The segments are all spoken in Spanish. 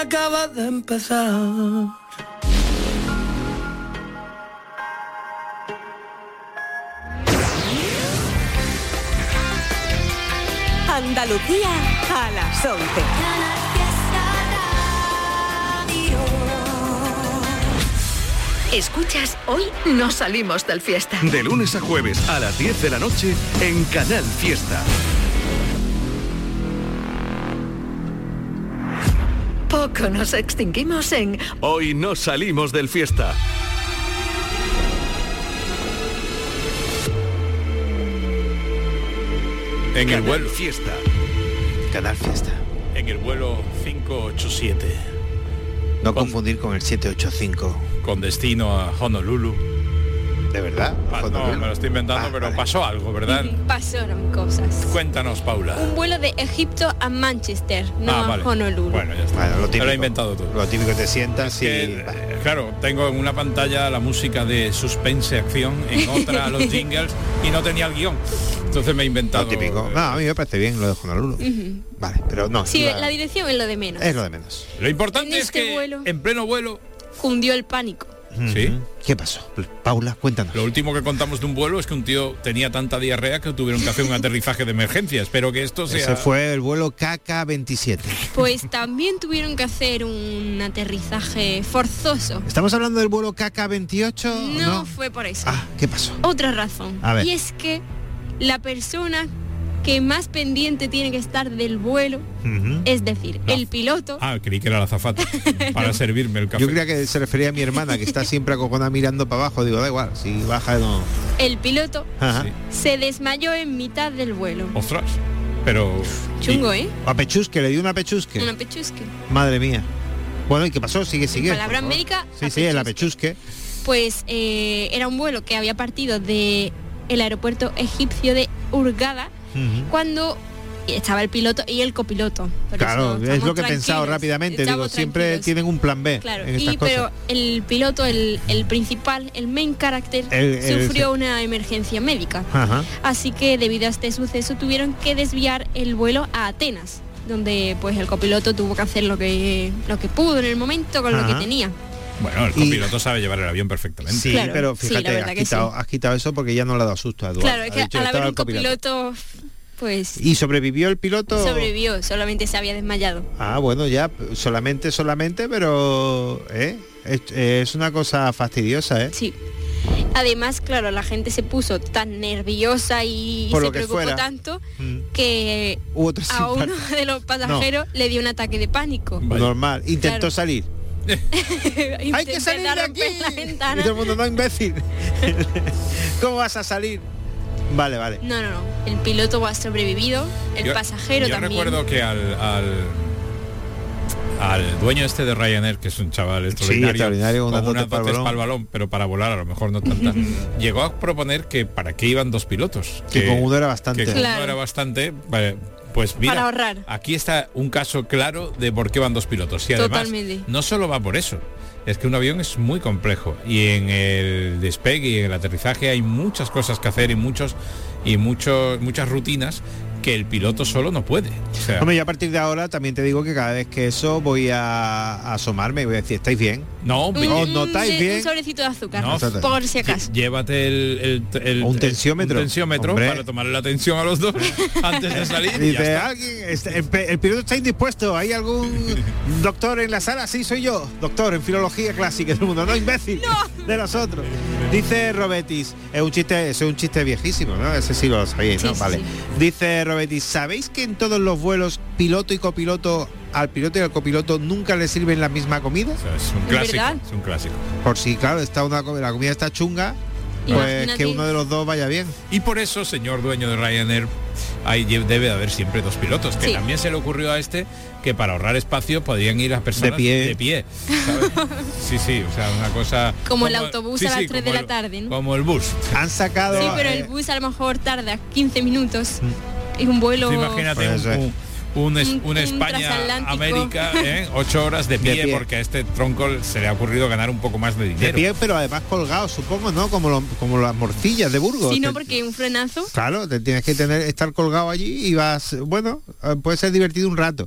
acaba de empezar. Andalucía a las 11. Escuchas Hoy no salimos del fiesta. De lunes a jueves a las 10 de la noche en Canal Fiesta. Poco nos extinguimos en Hoy no salimos del fiesta. En el Canal vuelo Fiesta. Canal Fiesta. En el vuelo 587. No confundir con el 785. Con destino a Honolulu. ¿De verdad? No, me lo estoy inventando, pero vale. Pasó algo, ¿verdad? Pasaron cosas. Cuéntanos, Paula. Un vuelo de Egipto a Manchester, no a Honolulu. Bueno, ya está. Bueno, lo típico, lo he inventado todo. Lo típico, te sientas y... Claro, tengo en una pantalla la música de suspense, acción, en otra los jingles, y no tenía el guión. Entonces me he inventado... Lo típico. No, a mí me parece bien lo de Honolulu. Vale, pero no. Sí, la dirección es lo de menos. Es lo de menos. Lo importante es que vuelo, en pleno vuelo... Cundió el pánico. ¿Sí? ¿Qué pasó? Paula, cuéntanos. Lo último que contamos de un vuelo es que un tío tenía tanta diarrea que tuvieron que hacer un aterrizaje de emergencia. Espero que esto sea... Ese fue el vuelo KK-27. Pues también tuvieron que hacer un aterrizaje forzoso. ¿Estamos hablando del vuelo KK-28? No fue por eso. Ah, ¿qué pasó? Otra razón. A ver. Y es que la persona que más pendiente tiene que estar del vuelo, es decir, el piloto. Ah, creí que era la azafata para servirme el café. Yo creía que se refería a mi hermana, que está siempre acojonada mirando para abajo. Digo, da igual, si baja no... El piloto se desmayó en mitad del vuelo. ¡Ostras! Pero... Chungo, ¿eh? A pechusque, le dio una pechusque. Una pechusque. Madre mía. Bueno, ¿y qué pasó? Sigue. Palabra médica. Sí, la pechusque. Pues era un vuelo que había partido de el aeropuerto egipcio de Hurghada, cuando estaba el piloto y el copiloto. Claro, es lo que he pensado rápidamente. Digo, siempre tienen un plan B. Claro, en estas pero cosas. el piloto, el principal, el main character, sufrió una emergencia médica. Así que debido a este suceso tuvieron que desviar el vuelo a Atenas, donde pues el copiloto tuvo que hacer lo que pudo en el momento con lo que tenía. Bueno, el copiloto sabe llevar el avión perfectamente. Sí, claro, pero fíjate, has quitado eso porque ya no le ha dado susto a Eduardo. Claro, es que al haber un copiloto, pues... ¿Y sobrevivió el piloto? Sobrevivió, solamente se había desmayado. Ah, bueno, ya, solamente, pero... Es una cosa fastidiosa, ¿eh? Sí. Además, claro, la gente se puso tan nerviosa y se preocupó tanto que a uno de los pasajeros le dio un ataque de pánico. Normal, intentó salir. Hay que salir de aquí. Y todo el mundo, no, imbécil. ¿Cómo vas a salir? Vale. No. El piloto ha sobrevivido, el pasajero también. Yo recuerdo que al dueño este de Ryanair, que es un chaval extraordinario con unas dotes para el balón, pero para volar a lo mejor no tanta, llegó a proponer que para qué iban dos pilotos. Que con uno era bastante. Pues mira, para ahorrar. Aquí está un caso claro de por qué van dos pilotos. Y además, no solo va por eso, es que un avión es muy complejo y en el despegue y en el aterrizaje hay muchas cosas que hacer y muchas rutinas que el piloto solo no puede. O sea, hombre, yo a partir de ahora también te digo que cada vez que eso voy a asomarme y voy a decir, ¿estáis bien? No, ¿no estáis bien? Un sobrecito de azúcar, no, por si acaso. Llévate un tensiómetro. Un tensiómetro para tomarle la tensión a los dos antes de salir. Dice, el piloto está indispuesto, ¿hay algún doctor en la sala? Sí, soy yo, doctor en filología clásica del mundo, no imbécil, de nosotros. Dice Robetis, es un chiste viejísimo, ¿no? Ese sí lo sabéis, ¿no? Sí, vale. Sí. Dice Robetis, ¿sabéis que en todos los vuelos piloto y copiloto, al piloto y al copiloto nunca le sirven la misma comida? O sea, es un clásico. Es un clásico. Por si, claro, la comida está chunga, pues imagínate, que uno de los dos vaya bien. Y por eso, señor dueño de Ryanair, debe de haber siempre dos pilotos, que también se le ocurrió a este que para ahorrar espacio podrían ir las personas de pie, ¿sabes? Sí, o sea, una cosa... Como el autobús a las 3 de la tarde, ¿no? Como el bus. Han sacado... Sí, pero el bus a lo mejor tarda 15 minutos. Es un vuelo... Sí, imagínate un España-América, 8 horas de pie, porque a este tronco se le ha ocurrido ganar un poco más de dinero. De pie, pero además colgado, supongo, ¿no? Como las morcillas de Burgos. Sí, no, porque un frenazo. Claro, te tienes que estar colgado allí y vas... Bueno, puede ser divertido un rato.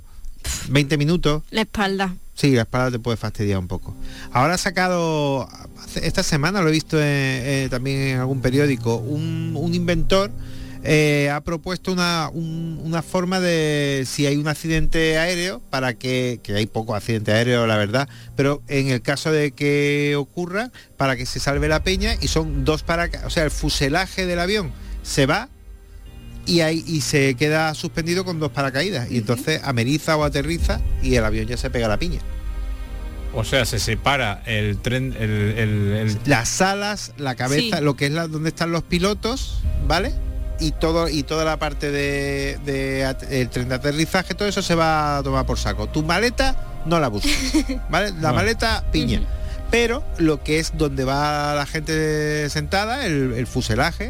20 minutos. La espalda. Sí, la espalda te puede fastidiar un poco. Ahora ha sacado, esta semana lo he visto también en algún periódico, un inventor ha propuesto una forma de, si hay un accidente aéreo, para que hay poco accidente aéreo, la verdad, pero en el caso de que ocurra, para que se salve la peña, y son dos o sea, el fuselaje del avión se va y se queda suspendido con dos paracaídas, y entonces ameriza o aterriza y el avión ya se pega la piña. O sea, se separa el tren, las alas, la cabeza, lo que es donde están los pilotos, ¿vale? Y toda la parte el tren de aterrizaje, todo eso se va a tomar por saco. Tu maleta no la busques, ¿vale? La maleta, piña. Pero lo que es donde va la gente sentada, el fuselaje,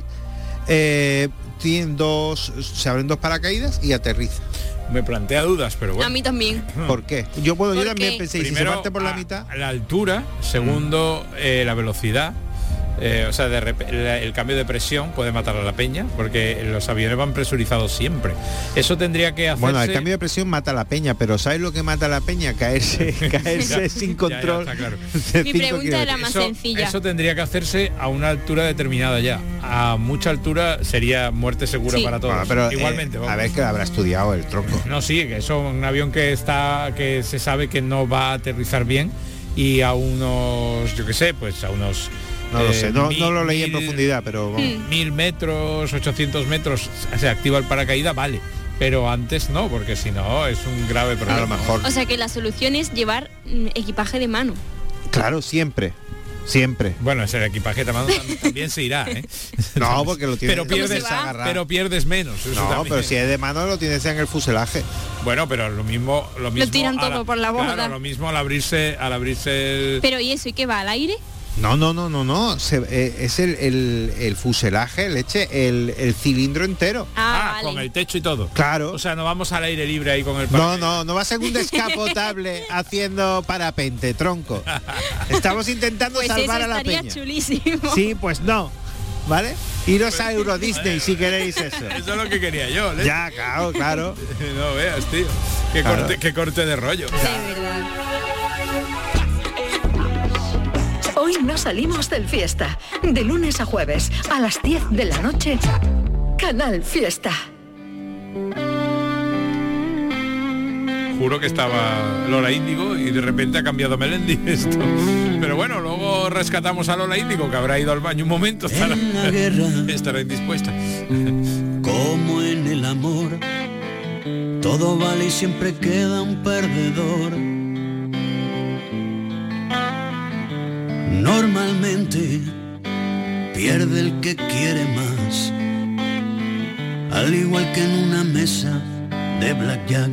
se abren dos paracaídas y aterriza. Me plantea dudas, pero bueno. A mí también. ¿Por qué? Yo también pensé, primero, si se parte por la mitad. La altura, segundo, la velocidad. O sea, el cambio de presión puede matar a la peña, porque los aviones van presurizados siempre. Eso tendría que hacerse... Bueno, el cambio de presión mata a la peña, pero ¿sabes lo que mata a la peña? Caerse sin control. Ya, claro. Mi pregunta era más sencilla. Eso tendría que hacerse a una altura determinada ya. A mucha altura sería muerte segura para todos. Bueno, pero, igualmente. A ver, que habrá estudiado el tronco. No, sí, que eso es un avión que se sabe que no va a aterrizar bien, y a unos, yo qué sé, pues a unos... No lo sé, no lo leí en profundidad, pero... 1000 metros, 800 metros, se activa el paracaídas, vale. Pero antes no, porque si no es un grave problema. A lo mejor. O sea que la solución es llevar equipaje de mano. Claro, siempre. Bueno, ese equipaje de mano también se irá, ¿eh? No, porque lo tienes... Pero pierdes menos. No, pero si es de mano lo tienes en el fuselaje. Bueno, pero lo mismo lo tiran todo por la borda. Claro, lo mismo al abrirse el... Pero ¿y eso? ¿Y qué va? ¿Al aire? No. Es el fuselaje, el cilindro entero. Vale. Con el techo y todo. Claro. O sea, no vamos al aire libre ahí con el paracaídas. No va a ser un descapotable haciendo parapente, tronco. Estamos intentando salvar a la peña. Pues chulísimo. Sí, pues no. ¿Vale? Iros a Euro Disney si queréis eso. Eso es lo que quería yo, ¿eh? Ya, claro. No veas, tío. Qué corte de rollo. De verdad. Hoy no salimos del Fiesta. De lunes a jueves, a las 10 de la noche, Canal Fiesta. Juro que estaba Lola Índigo y de repente ha cambiado Melendi esto. Pero bueno, luego rescatamos a Lola Índigo, que habrá ido al baño un momento. Estará indispuesta. Como en el amor, todo vale y siempre queda un perdedor. Normalmente pierde el que quiere más, al igual que en una mesa de blackjack.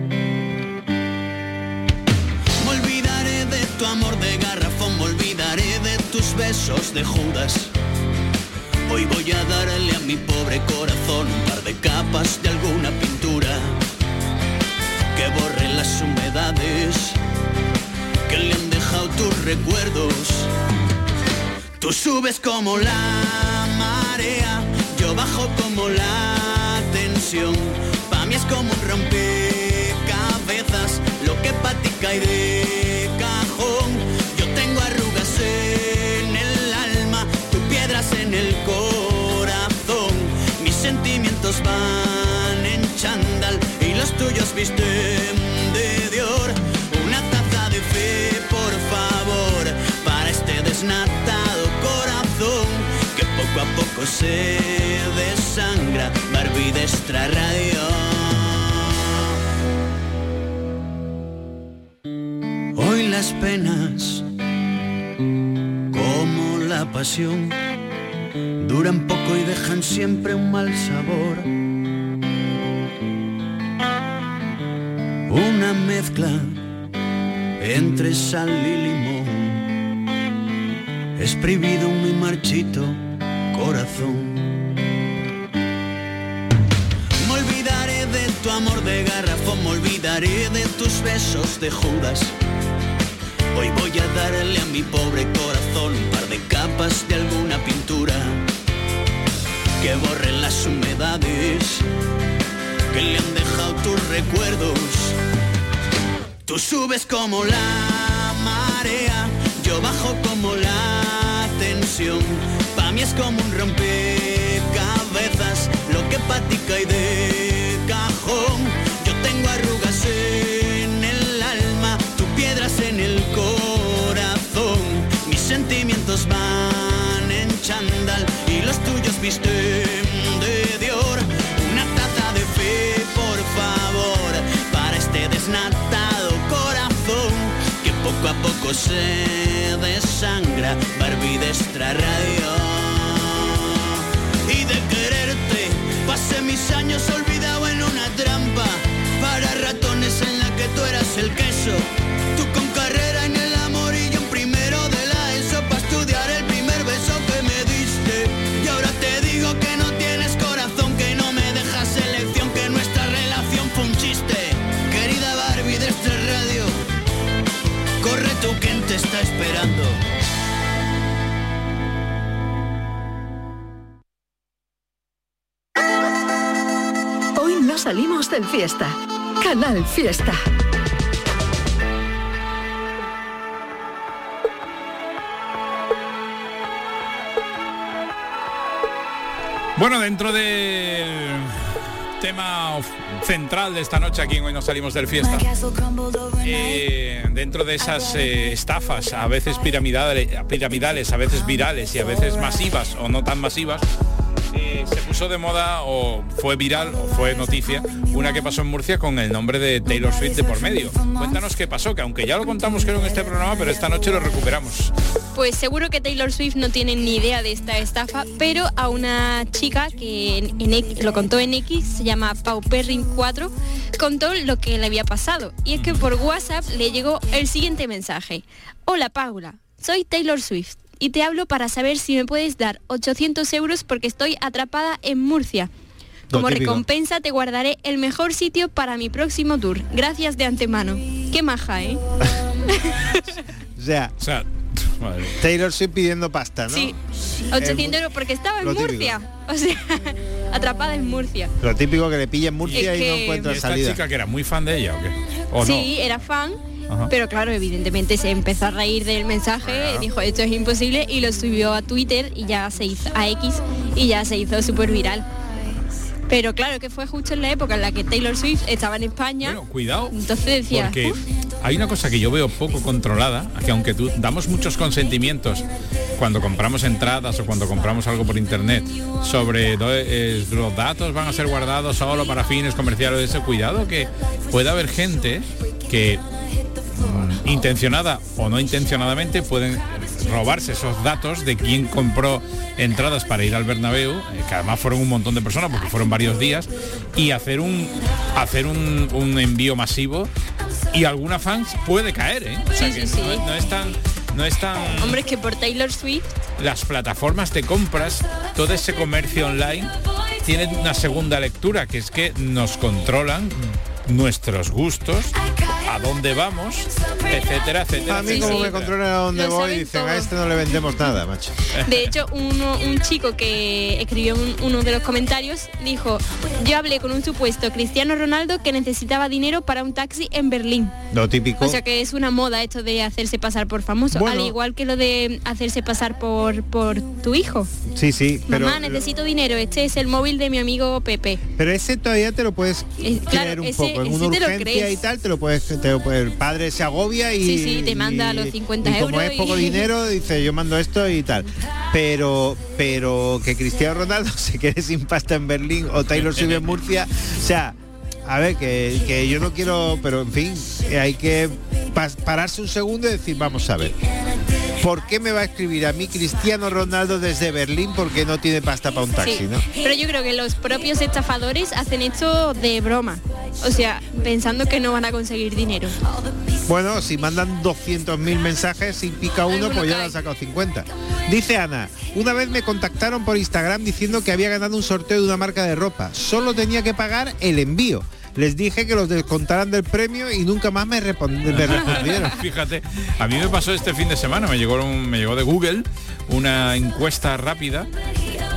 Me olvidaré de tu amor de garrafón, me olvidaré de tus besos de Judas. Hoy voy a darle a mi pobre corazón un par de capas de alguna pintura que borre las humedades que le han dejado tus recuerdos. Tú subes como la marea, yo bajo como la tensión. Pa' mí es como un rompecabezas, lo que pa' ti cae de cajón. Yo tengo arrugas en el alma, tú piedras en el corazón. Mis sentimientos van en chándal y los tuyos visten de Dior. Una taza de fe, por favor, para este desnatado corazón que poco a poco se desangra. Barbie de Extra Radio. Hoy las penas, como la pasión, duran poco y dejan siempre un mal sabor. Una mezcla entre sal y limón, exprimido en mi marchito corazón. Me olvidaré de tu amor de garrafón, me olvidaré de tus besos de Judas. Hoy voy a darle a mi pobre corazón un par de capas de alguna pintura que borren las humedades que le han dejado tus recuerdos. Tú subes como la marea, yo bajo como la tensión. Pa' mí es como un rompecabezas, lo que pa' ti cae de cajón. Yo tengo arrugas en el alma, tú piedras en el corazón. Mis sentimientos van en chándal y los tuyos visten de Dior. Una taza de fe, por favor, para este desnatado corazón que poco a poco se desangra. Barbie de Extra Radio. Y de quererte pasé mis años olvidado en una trampa para ratones en la que tú eras el queso. Tú con carrera en el amor y yo en primero de la ESO para estudiar el primer beso que me diste. Y ahora te digo que no tienes corazón, que no me dejas elección, que nuestra relación fue un chiste. Querida Barbie de Extra Radio, corre tú, ¿quién te está esperando? Hoy no salimos del Fiesta. Canal Fiesta. Bueno, dentro del tema central de esta noche aquí en Hoy no salimos del Fiesta, dentro de esas estafas, a veces piramidales, a veces virales y a veces masivas o no tan masivas, se puso de moda o fue viral o fue noticia una que pasó en Murcia con el nombre de Taylor Swift de por medio. Cuéntanos qué pasó, que aunque ya lo contamos creo en este programa, pero esta noche lo recuperamos. Pues seguro que Taylor Swift no tiene ni idea de esta estafa, pero a una chica que lo contó en X, se llama Pauperrin4, contó lo que le había pasado. Y es que por WhatsApp le llegó el siguiente mensaje. Hola Paula, soy Taylor Swift y te hablo para saber si me puedes dar 800 euros porque estoy atrapada en Murcia. Como recompensa te guardaré el mejor sitio para mi próximo tour. Gracias de antemano. Qué maja, ¿eh? O sea, madre. Taylor Swift pidiendo pasta, ¿no? Sí, 800 euros porque estaba en Murcia. O sea, atrapada en Murcia. Lo típico que le pilla en Murcia y no encuentra salida. ¿Esta chica que era muy fan de ella o qué? ¿O sí, no? era fan. Ajá. Pero claro, evidentemente se empezó a reír del mensaje, dijo esto es imposible y lo subió a Twitter y ya se hizo a X y ya se hizo súper viral. Pero claro que fue justo en la época en la que Taylor Swift estaba en España. Bueno, cuidado. Entonces decía, porque hay una cosa que yo veo poco controlada, que aunque tú damos muchos consentimientos cuando compramos entradas o cuando compramos algo por internet sobre los datos van a ser guardados solo para fines comerciales, ese cuidado que puede haber gente que intencionada o no intencionadamente pueden robarse esos datos de quién compró entradas para ir al Bernabéu, que además fueron un montón de personas porque fueron varios días, y hacer un envío masivo, y alguna fans puede caer, ¿eh? O sea, que sí. No es tan... Hombre, es que por Taylor Swift las plataformas de compras, todo ese comercio online tiene una segunda lectura, que es que nos controlan nuestros gustos, a dónde vamos, etcétera, etcétera. A mí como me controlan a dónde voy, dicen a este no le vendemos nada, macho. De hecho, un chico que escribió uno de los comentarios dijo: yo hablé con un supuesto Cristiano Ronaldo que necesitaba dinero para un taxi en Berlín. Lo típico. O sea que es una moda esto de hacerse pasar por famoso, al igual que lo de hacerse pasar por tu hijo. Sí, sí. Mamá, necesito dinero, este es el móvil de mi amigo Pepe. Pero ese todavía te lo puedes creer un poco. En una urgencia y tal, te lo puedes, el padre se agobia y sí, te manda los 50 euros. Como es poco dinero, dice yo mando esto y tal. Pero que Cristiano Ronaldo se quede sin pasta en Berlín o Taylor Swift en Murcia, o sea, a ver, que yo no quiero, pero en fin, hay que pararse un segundo y decir, vamos a ver, ¿por qué me va a escribir a mí Cristiano Ronaldo desde Berlín porque no tiene pasta para un taxi, sí, ¿no? Pero yo creo que los propios estafadores hacen esto de broma, o sea, pensando que no van a conseguir dinero. Bueno, si mandan 200.000 mensajes y pica uno, pues ya le han sacado 50. Dice Ana, una vez me contactaron por Instagram diciendo que había ganado un sorteo de una marca de ropa. Solo tenía que pagar el envío. Les dije que los descontaran del premio y nunca más me respondieron. Fíjate, a mí me pasó este fin de semana, me llegó de Google una encuesta rápida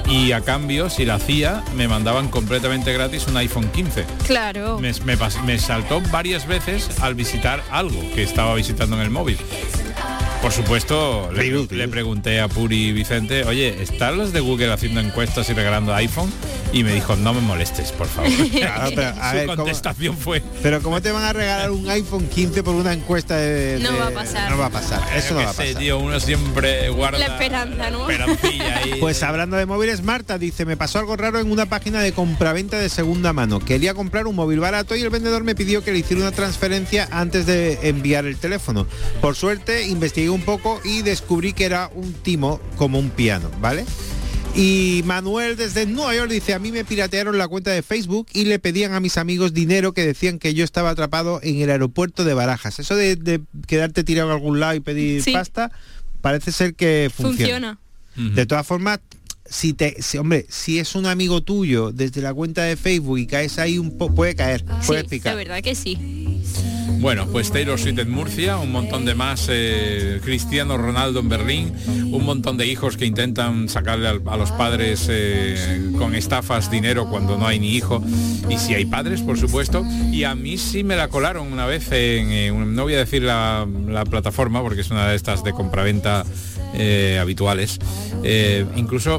y a cambio, si la hacía, me mandaban completamente gratis un iPhone 15. Claro. Me saltó varias veces al visitar algo que estaba visitando en el móvil. Por supuesto, le pregunté a Puri Vicente, oye, ¿están los de Google haciendo encuestas y regalando iPhone? Y me dijo, no me molestes, por favor. Claro, pero, Su contestación fue... Pero ¿cómo te van a regalar un iPhone 15 por una encuesta No va a pasar. No va a pasar, eso no va a pasar. Tío, uno siempre guarda... La esperanza, ¿no? Esperancilla ahí. Pues hablando de móviles, Marta dice, me pasó algo raro en una página de compraventa de segunda mano. Quería comprar un móvil barato y el vendedor me pidió que le hiciera una transferencia antes de enviar el teléfono. Por suerte, investigué un poco y descubrí que era un timo como un piano, ¿vale? Y Manuel desde Nueva York dice, a mí me piratearon la cuenta de Facebook y le pedían a mis amigos dinero que decían que yo estaba atrapado en el aeropuerto de Barajas. Eso de quedarte tirado en algún lado y pedir pasta, parece ser que funciona. De todas formas, si es un amigo tuyo desde la cuenta de Facebook y caes ahí un poco, puede caer, puede picar. La verdad que sí. Bueno, pues Taylor Swift en Murcia, un montón de más, Cristiano Ronaldo en Berlín, un montón de hijos que intentan sacarle a los padres con estafas dinero cuando no hay ni hijo, y si hay padres, por supuesto. Y a mí sí me la colaron una vez no voy a decir la plataforma porque es una de estas de compraventa habituales, incluso...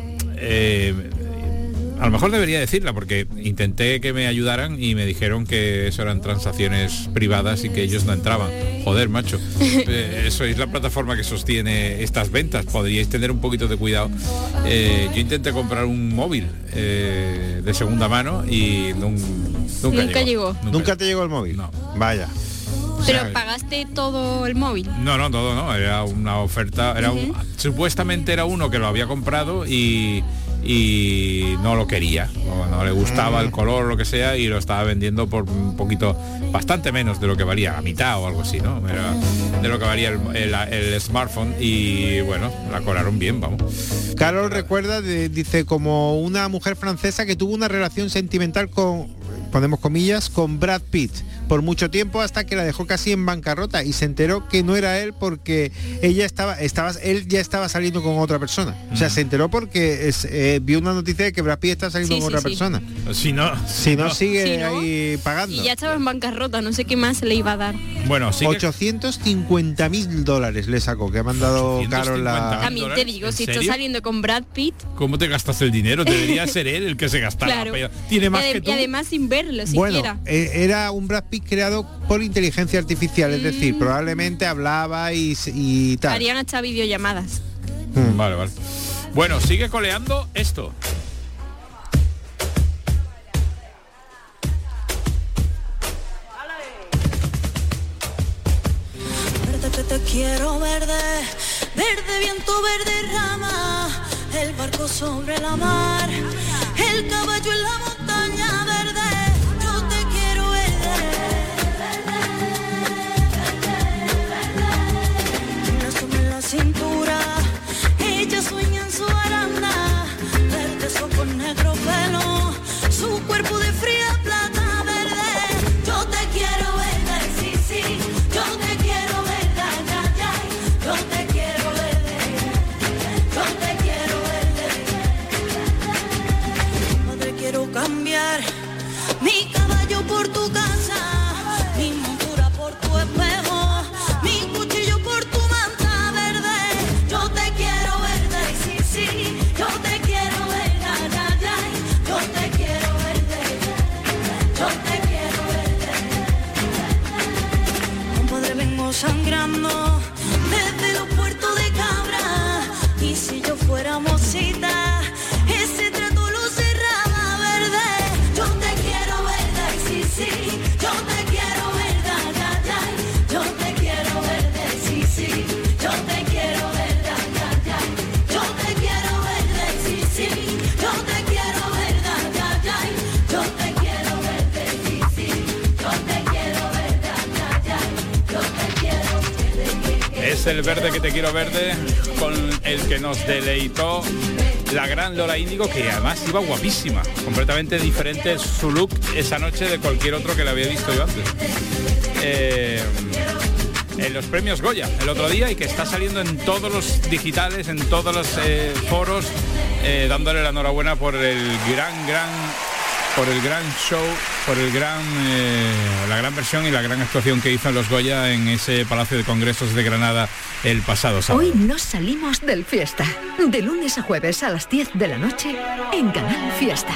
a lo mejor debería decirla porque intenté que me ayudaran y me dijeron que eso eran transacciones privadas y que ellos no entraban. Joder, macho. Eso es la plataforma que sostiene estas ventas. Podríais tener un poquito de cuidado. Yo intenté comprar un móvil de segunda mano y nunca llegó. ¿Nunca te llegó el móvil? No. Vaya. ¿Pero pagaste todo el móvil? No, todo no. Era una oferta. Supuestamente era uno que lo había comprado y no lo quería, no le gustaba el color o lo que sea, y lo estaba vendiendo por un poquito, bastante menos de lo que valía, a mitad o algo así, ¿no? Era de lo que valía el smartphone, y bueno, la colaron bien, vamos. Carol recuerda, dice, como una mujer francesa que tuvo una relación sentimental con, ponemos comillas, con Brad Pitt por mucho tiempo, hasta que la dejó casi en bancarrota y se enteró que no era él porque él ya estaba saliendo con otra persona. O sea, se enteró porque vio una noticia de que Brad Pitt está saliendo con otra persona. Si no sigue ahí pagando. Y ya estaba en bancarrota, no sé qué más le iba a dar. Bueno, sí. $850.000 le sacó, que ha mandado Carol la... También te digo, si estás saliendo con Brad Pitt... ¿Cómo te gastas el dinero? Debería ser él el que se gastara. Claro. Tiene más que tú. Y además sin verlo siquiera. Bueno, era un Brad Pitt creado por inteligencia artificial, es decir, probablemente hablaba y tal. Harían hasta videollamadas. Vale. Bueno, sigue coleando esto. Verde que te quiero, verde viento, verde rama, el barco sobre la mar, el caballo en la montaña, verde. Cintura, ella sueña en su aranda, verde su ojos negro pelo, su cuerpo de fría plata, verde. Yo te quiero, verde, sí, yo te quiero, verde, ay, yo te quiero, verde, yo te quiero, verde. Madre, quiero cambiar mi caballo por tu casa, mi montura por tu espejo, mi cuchillo por tu yo te quiero ver, yo te quiero verte, yo te quiero verte. Compadre, vengo sangrando desde los puertos de Cabra, y si yo fuera mosita, ese trato lo cerraba, verde. Yo te quiero verde, sí, yo te quiero verde, yo te quiero verde, sí, yo te quiero verde. Es el verde que te quiero verde, con el que nos deleitó la gran Lola Índigo, que además iba guapísima, completamente diferente su look esa noche de cualquier otro que la había visto yo antes. en los premios Goya el otro día y que está saliendo en todos los digitales, en todos los foros, dándole la enhorabuena por el gran show, por la gran versión y la gran actuación que hizo en los Goya en ese Palacio de Congresos de Granada el pasado sábado. Hoy nos salimos del Fiesta, de lunes a jueves a las 10 de la noche en Canal Fiesta.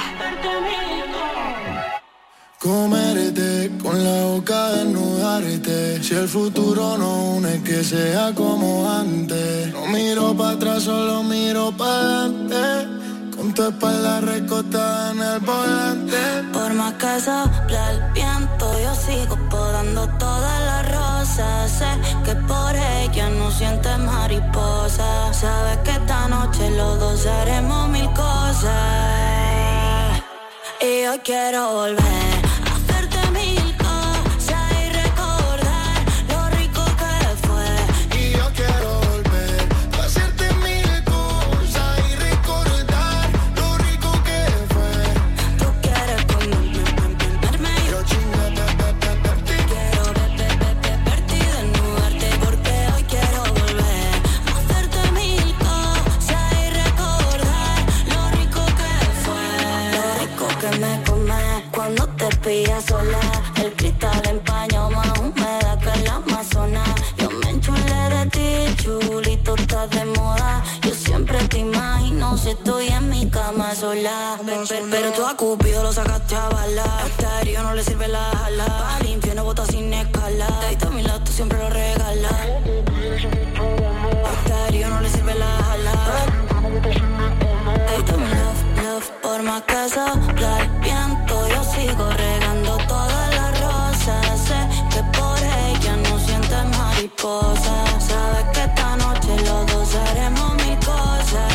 Comerte con la boca desnudarte. Si el futuro no une, que sea como antes. No miro para atrás, solo miro para adelante. Con tu espalda recostada en el volante. Por más que sopla el viento, yo sigo podando todas las rosas. Sé que por ella no sientes mariposa. Sabes que esta noche los dos haremos mil cosas. Y yo quiero volver. Sola, el cristal empañó más húmeda que la Amazona. Yo me enchulé de ti, chulito, estás de moda. Yo siempre te imagino si estoy en mi cama sola. Pero tú a Cupido lo sacaste a bala. Este herido no le sirve la jala. Para el infierno bota sin escala. Te a mi lado, tú siempre lo regalas. Este herido no le sirve la jala. Te mi love, por más que sopla el viento, yo sigo regando todas las rosas. Sé que por ella no sientes mariposa. Sabes que esta noche los dos haremos mil cosas.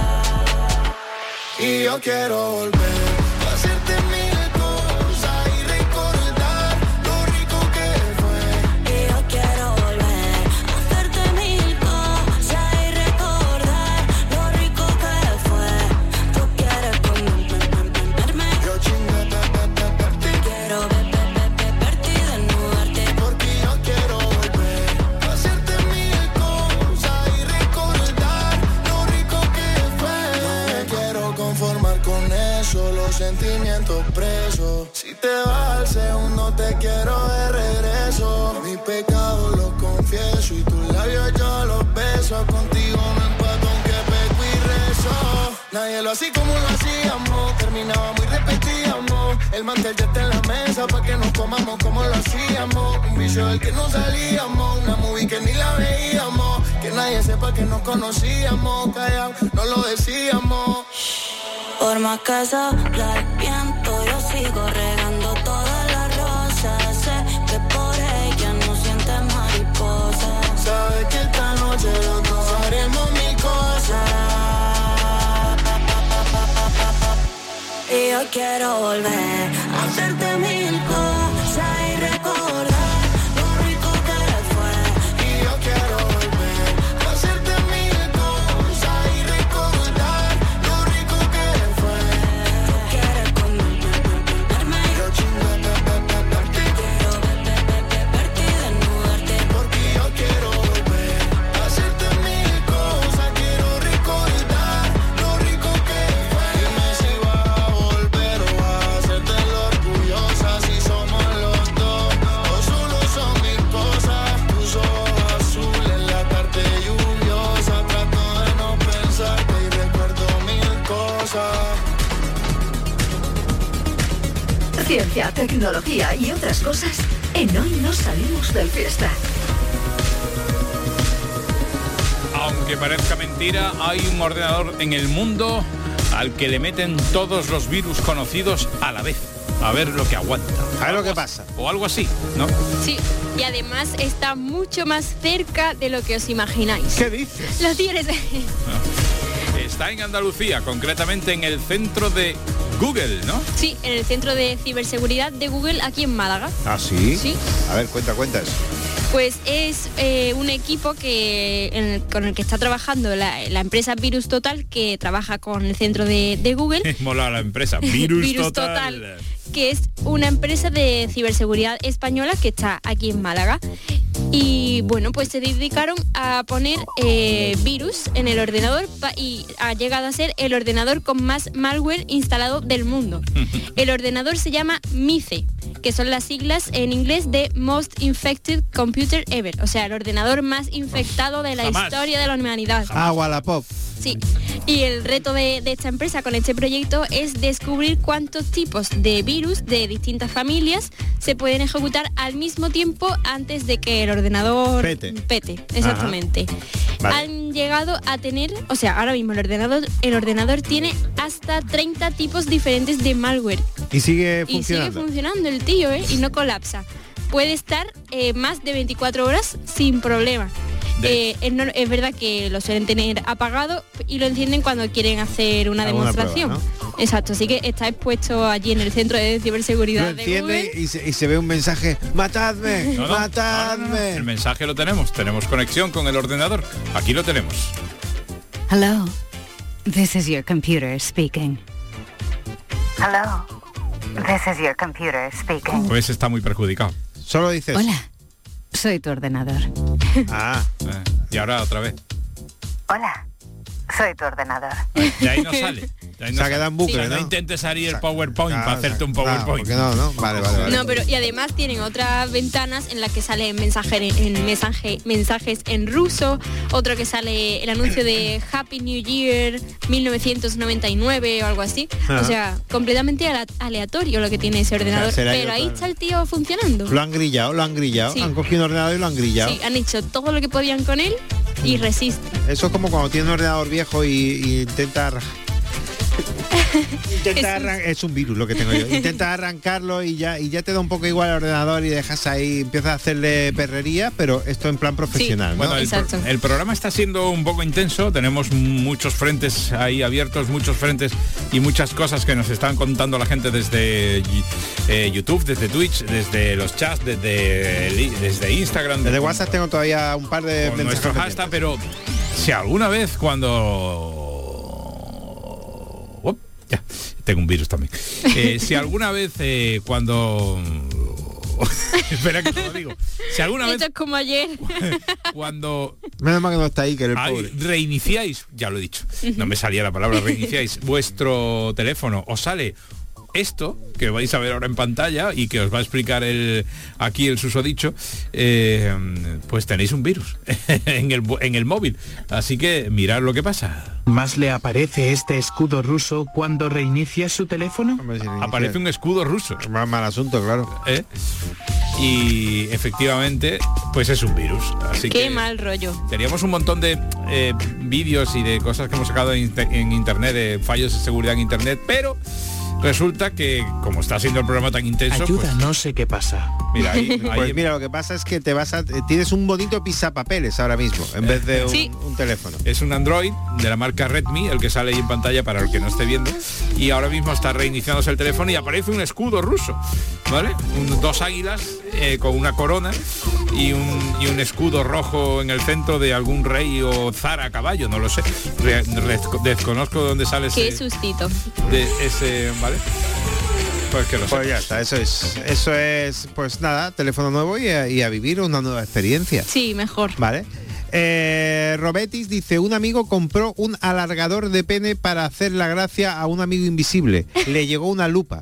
Y yo quiero volver a hacerte mil cosas y recordar lo rico que fue. Y yo quiero volver a hacerte mil cosas y recordar lo rico que fue. Tú quieres comerme, yo chingue, quiero verte y desnudarte. porque yo quiero volver a hacerte mil cosas y recordar lo rico que fue. No me quiero conformar con eso, los sentimientos presos. Si te vas al segundo te quiero de regreso. Mi pecado lo confieso y tus labios yo los beso. Contigo no empato aunque peco y rezo. Nadie lo hacía como lo hacíamos. Terminábamos y repetíamos. El mantel ya está en la mesa pa' que nos comamos como lo hacíamos. Un vicio del que no salíamos. Una movie que ni la veíamos. Que nadie sepa que nos conocíamos. Callao, no lo decíamos. Por más que sopla el viento, yo sigo regando todas las rosas. Sé que por ella no sientes mariposa. Sabes que esta noche los dos haremos mil cosas. Y yo quiero volver a hacerte mil cosas y recordar lo rico que fue. Y yo quiero volver a hacerte mil cosas y recordar lo rico que fue. Tú quieres comerme, Yo chingue, quiero verte y desnudarte. porque yo quiero volver a hacerte mil cosas. Quiero recordar lo rico que fue. Dime si vas a volver o vas a hacerte lo orgullosa. Si somos los dos o solo son mil cosas. Tus ojos azules, la tarde lluviosa. Trato de no pensarte y recuerdo mil cosas. Ciencia, tecnología y otras cosas en Hoy nos salimos del Fiesta. Aunque parezca mentira, hay un ordenador en el mundo al que le meten todos los virus conocidos a la vez. A ver lo que aguanta. A ver lo que pasa. O algo así, ¿no? Sí, y además está mucho más cerca de lo que os imagináis. ¿Qué dices? Lo tienes. Está en Andalucía, concretamente en el centro de Google, ¿no? Sí, en el Centro de Ciberseguridad de Google, aquí en Málaga. ¿Ah, sí? Sí. A ver, cuenta eso. Pues es un equipo con el que está trabajando la empresa Virus Total, que trabaja con el centro de Google. Mola la empresa, Virus Total. Que es una empresa de ciberseguridad española que está aquí en Málaga. Y bueno, pues se dedicaron a poner virus en el ordenador y ha llegado a ser el ordenador con más malware instalado del mundo. El ordenador se llama MICE, que son las siglas en inglés de Most Infected Computer Ever, o sea, el ordenador más infectado de la historia de la humanidad. Wallapop. Sí, y el reto de esta empresa con este proyecto es descubrir cuántos tipos de virus de distintas familias se pueden ejecutar al mismo tiempo antes de que el ordenador pete. Exactamente. Vale. Han llegado a tener, o sea, ahora mismo el ordenador tiene hasta 30 tipos diferentes de malware. Y sigue funcionando. Y sigue funcionando el tío, y no colapsa. Puede estar más de 24 horas sin problema. Es verdad que lo suelen tener apagado y lo encienden cuando quieren hacer una demostración. Prueba, ¿no? Exacto, así que está expuesto allí en el centro de ciberseguridad. Lo enciende y se ve un mensaje: matadme, matadme. No. El mensaje lo tenemos conexión con el ordenador. Aquí lo tenemos. Hello, this is your computer speaking. Hello, this is your computer speaking. Pues está muy perjudicado. Solo dices: hola, soy tu ordenador. Y ahora otra vez. Hola, soy tu ordenador. De ahí no sale. Se ha quedado en bucle, ¿no? No intentes abrir el PowerPoint para hacerte un PowerPoint. No, vale. No, pero y además tienen otras ventanas en las que sale mensajes en ruso, otro que sale el anuncio de Happy New Year 1999 o algo así. O sea, completamente aleatorio lo que tiene ese ordenador. Pero ahí está el tío funcionando. Lo han grillado. Sí. Han cogido un ordenador y lo han grillado. Sí, han hecho todo lo que podían con él y resiste. Eso es como cuando tienes un ordenador viejo y intentar es un virus lo que tengo yo. Intenta arrancarlo y ya te da un poco igual el ordenador y dejas ahí, empiezas a hacerle perrería, pero esto en plan profesional, ¿no? Bueno, el programa está siendo un poco intenso, tenemos muchos frentes ahí abiertos, muchos frentes y muchas cosas que nos están contando la gente desde YouTube, desde Twitch, desde los chats, desde Instagram. Desde WhatsApp tengo todavía un par de mensajes. Nuestro hashtag, pero si alguna vez ya, tengo un virus también. Si alguna vez cuando... Espera que te lo digo. Si alguna vez... Esto es como ayer. Cuando... Menos mal que no está ahí, que el pobre. Reiniciáis, ya lo he dicho, no me salía la palabra, reiniciáis vuestro teléfono, os sale esto que vais a ver ahora en pantalla y que os va a explicar aquí el susodicho, pues tenéis un virus en el móvil, así que mirad lo que pasa. ¿Más le aparece este escudo ruso cuando reinicia su teléfono? Aparece un escudo ruso. Más mal asunto, claro. Y efectivamente pues es un virus, así qué mal rollo. Teníamos un montón de vídeos y de cosas que hemos sacado en internet, de fallos de seguridad en internet, pero resulta que como está siendo el programa tan intenso, ayuda, pues, no sé qué pasa. Mira, mira, lo que pasa es que tienes un bonito pisapapeles ahora mismo en vez de un teléfono. Es un Android de la marca Redmi, el que sale ahí en pantalla para el que no esté viendo, y ahora mismo está reiniciándose el teléfono y aparece un escudo ruso, ¿vale? Dos águilas con una corona y un escudo rojo en el centro de algún rey o zar a caballo, no lo sé. Desconozco de dónde sale qué sustito de ese, ¿vale? Pues que lo sé. Pues ya está, eso es pues nada, teléfono nuevo y a vivir una nueva experiencia. Sí, mejor. Vale. Robetis dice: un amigo compró un alargador de pene para hacer la gracia a un amigo invisible. Le llegó una lupa.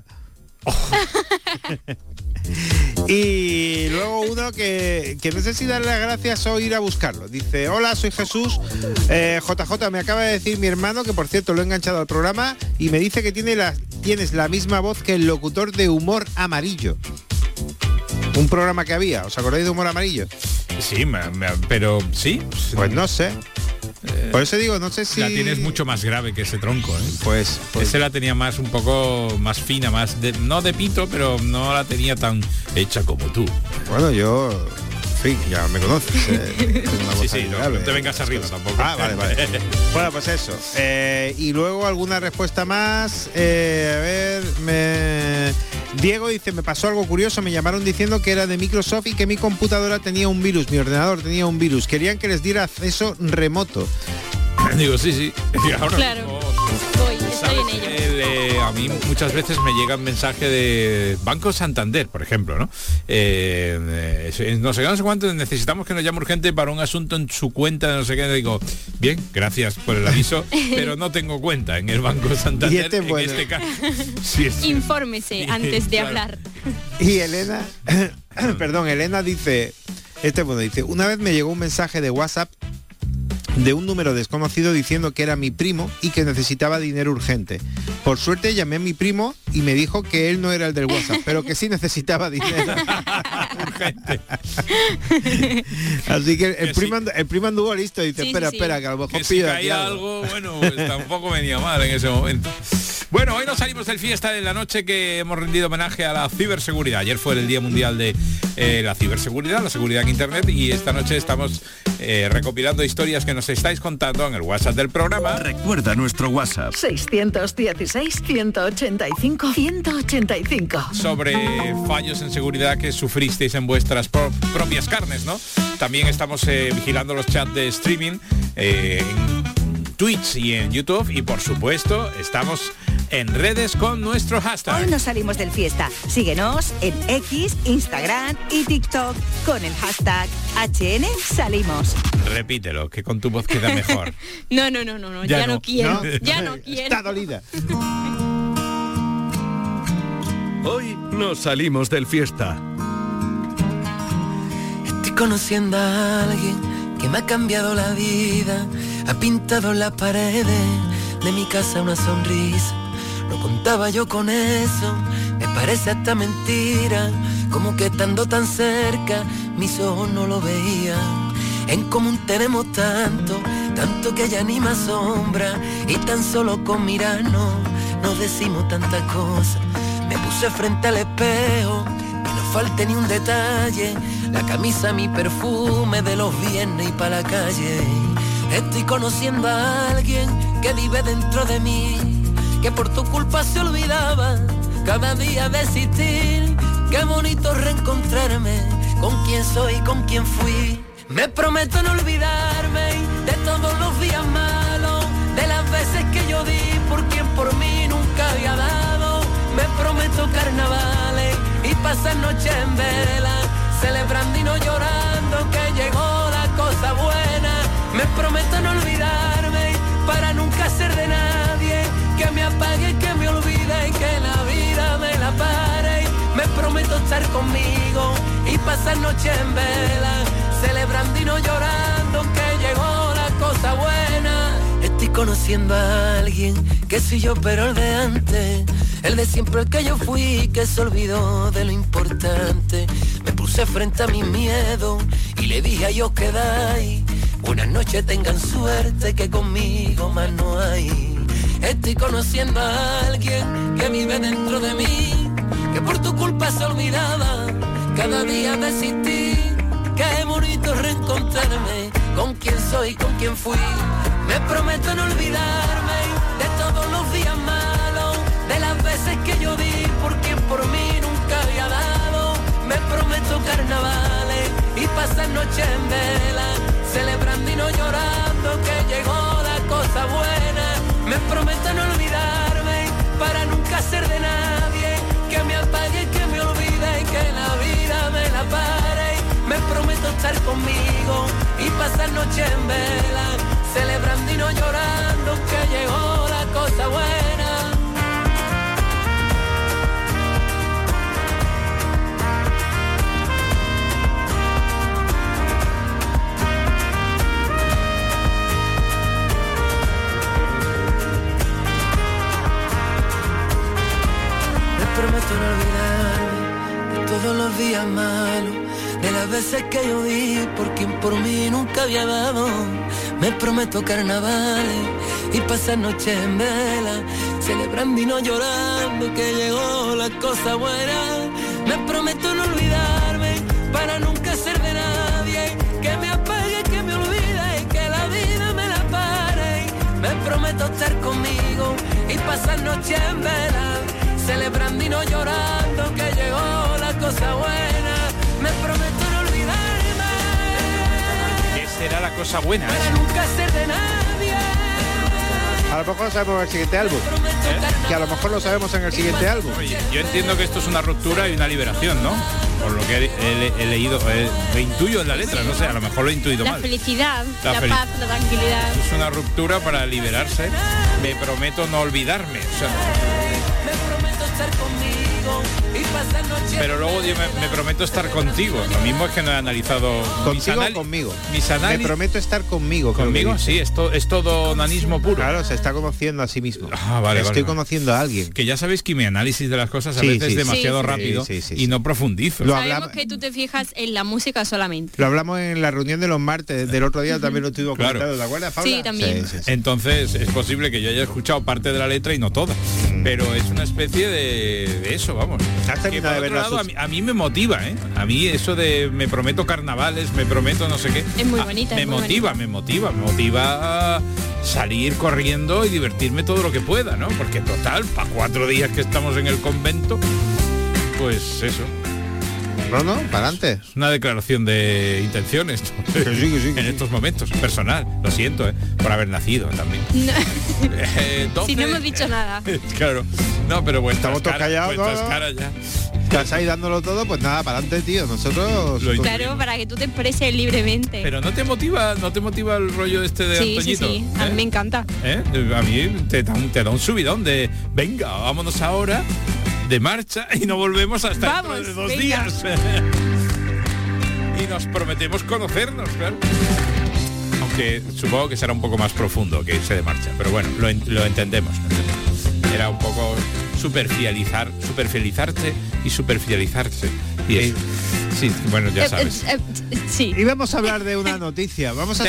Y luego uno que no sé si darle las gracias o ir a buscarlo. Dice: hola, soy Jesús. JJ, me acaba de decir mi hermano, que por cierto lo he enganchado al programa, y me dice que tienes la misma voz que el locutor de Humor Amarillo. Un programa que había, ¿os acordáis de Humor Amarillo? Sí, pero sí. Pues no sé. Por eso digo, no sé si... La tienes mucho más grave que ese tronco, ¿eh? Pues ese la tenía un poco más fina, más no de pito, pero no la tenía tan hecha como tú. Bueno, yo... Sí, ya me conoces. Sí, no te vengas arriba tampoco. Vale. Bueno, pues eso. Y luego alguna respuesta más. A ver, Diego dice: me pasó algo curioso, me llamaron diciendo que era de Microsoft y que mi computadora tenía un virus, mi ordenador tenía un virus. Querían que les diera acceso remoto. Digo, sí. Y ahora claro. Estoy en ello. A mí muchas veces me llega un mensaje de Banco Santander, por ejemplo, ¿no? No sé cuánto, necesitamos que nos llame urgente para un asunto en su cuenta, no sé qué. Digo, bien, gracias por el aviso, pero no tengo cuenta en el Banco Santander en este caso. Sí, infórmese antes de hablar. Y Elena, Elena dice, dice, una vez me llegó un mensaje de WhatsApp de un número desconocido diciendo que era mi primo y que necesitaba dinero urgente. Por suerte llamé a mi primo y me dijo que él no era el del WhatsApp, pero que sí necesitaba dinero urgente. Así que el primo anduvo listo y dice, espera, que a lo mejor que si caía algo, bueno, pues tampoco venía mal en ese momento. Bueno, hoy nos salimos del fiesta de la noche que hemos rendido homenaje a la ciberseguridad. Ayer fue el Día Mundial de la ciberseguridad, la seguridad en Internet, y esta noche estamos recopilando historias que nos estáis contando en el WhatsApp del programa. Recuerda nuestro WhatsApp. 616-185-185. Sobre fallos en seguridad que sufristeis en vuestras propias carnes, ¿no? También estamos vigilando los chats de streaming en Twitch y en YouTube, y por supuesto estamos en redes con nuestro hashtag. Hoy nos salimos del fiesta. Síguenos en X, Instagram y TikTok con el hashtag HN Salimos. Repítelo, que con tu voz queda mejor. No, ya no quiero. Ya no quiero. Está dolida. Hoy nos salimos del fiesta. Estoy conociendo a alguien que me ha cambiado la vida. Ha pintado en las paredes de mi casa una sonrisa. No contaba yo con eso, me parece hasta mentira. Como que estando tan cerca, mis ojos no lo veían. En común tenemos tanto que ya ni me asombra. Y tan solo con mirarnos, nos decimos tantas cosas. Me puse frente al espejo, que no falte ni un detalle. La camisa, mi perfume de los viernes y pa' la calle. Estoy conociendo a alguien que vive dentro de mí, que por tu culpa se olvidaba cada día de existir. Qué bonito reencontrarme con quien soy, con quien fui. Me prometo no olvidarme de todos los días malos, de las veces que yo di por quien por mí nunca había dado. Me prometo carnavales y pasar noches en vela, celebrando y no llorando que llegó la cosa buena. Me prometo no olvidarme para nunca ser de nadie, que me apague, que me olvide y que la vida me la pare. Me prometo estar conmigo y pasar noche en vela, celebrando y no llorando que llegó la cosa buena. Estoy conociendo a alguien que soy yo pero el de antes, el de siempre, el que yo fui, que se olvidó de lo importante. Me puse frente a mi miedo y le dije a ellos quedáis. Buenas noches, tengan suerte que conmigo más no hay. Estoy conociendo a alguien que vive dentro de mí, que por tu culpa se olvidaba cada día de existir. Qué bonito reencontrarme con quien soy, con quien fui. Me prometo no olvidarme de todos los días malos, de las veces que yo di por quien por mí nunca había dado. Me prometo carnavales y pasar noches en vela, celebrando y no llorando que llegó la cosa buena. Me prometo no olvidarme para nunca ser de nadie, que me apague, que me olvide y que la vida me la pare. Me prometo estar conmigo y pasar noche en vela, celebrando y no llorando que llegó la cosa buena. Prometo no olvidarme de todos los días malos, de las veces que yo di por quien por mí nunca había dado. Me prometo carnavales y pasar noches en vela, celebrando y no llorando que llegó la cosa buena. Me prometo no olvidarme para nunca ser de nadie, que me apague, que me olvide y que la vida me la pare. Me prometo estar conmigo y pasar noches en vela, celebrando y no llorando que llegó la cosa buena. Me prometo no olvidarme. ¿Qué será la cosa buena? Para nunca ser de nadie. A lo mejor lo sabemos en el siguiente álbum. Que a lo mejor lo sabemos en el siguiente álbum. Oye, yo entiendo que esto es una ruptura y una liberación, ¿no? Por lo que he leído, lo intuyo en la letra, no sé, a lo mejor lo he intuido mal. La felicidad, la paz, la tranquilidad. Es una ruptura para liberarse. Me prometo no olvidarme. O sea, pero luego yo me prometo estar contigo. Lo mismo es que no he analizado conmigo. Mis análisis. Me prometo estar conmigo. Conmigo, sí, esto es todo nanismo puro. Claro, se está conociendo a sí mismo. Vale, Estoy conociendo a alguien. Que ya sabéis que mi análisis de las cosas a veces es demasiado rápido y no profundizo. Sabemos que tú te fijas en la música solamente. Lo hablamos en la reunión de los martes del otro día, también lo estuvimos comentando, ¿te acuerdas, Paula? Sí, también. Sí. Entonces es posible que yo haya escuchado parte de la letra y no toda. Pero es una especie de eso, vamos. Que por otro lado, a mí me motiva, ¿eh? A mí eso de me prometo carnavales, me prometo no sé qué. Es muy bonita. Me motiva a salir corriendo y divertirme todo lo que pueda, ¿no? Porque total, para 4 días que estamos en el convento, pues eso. No, para adelante. Es una declaración de intenciones, ¿no? Que sí. En estos momentos, personal. Lo siento, por haber nacido también. No. 12... Si no hemos dicho nada. Claro. No, pero estamos todos callados, caras ya. Estáis dándolo todo, pues nada, para adelante, tío. Nosotros... Claro, para que tú te expreses libremente. Pero ¿no te motiva el rollo este de Antoñito? Sí, a mí me encanta. A mí te da un subidón de venga, vámonos ahora de marcha y no volvemos hasta dentro de 2 días. Y nos prometemos conocernos, claro. Aunque supongo que será un poco más profundo que irse de marcha, pero bueno, lo entendemos. Era un poco superficializarse y superficializarse. Y eso. Sí, bueno, ya sabes. Sí. Y vamos a hablar de una noticia.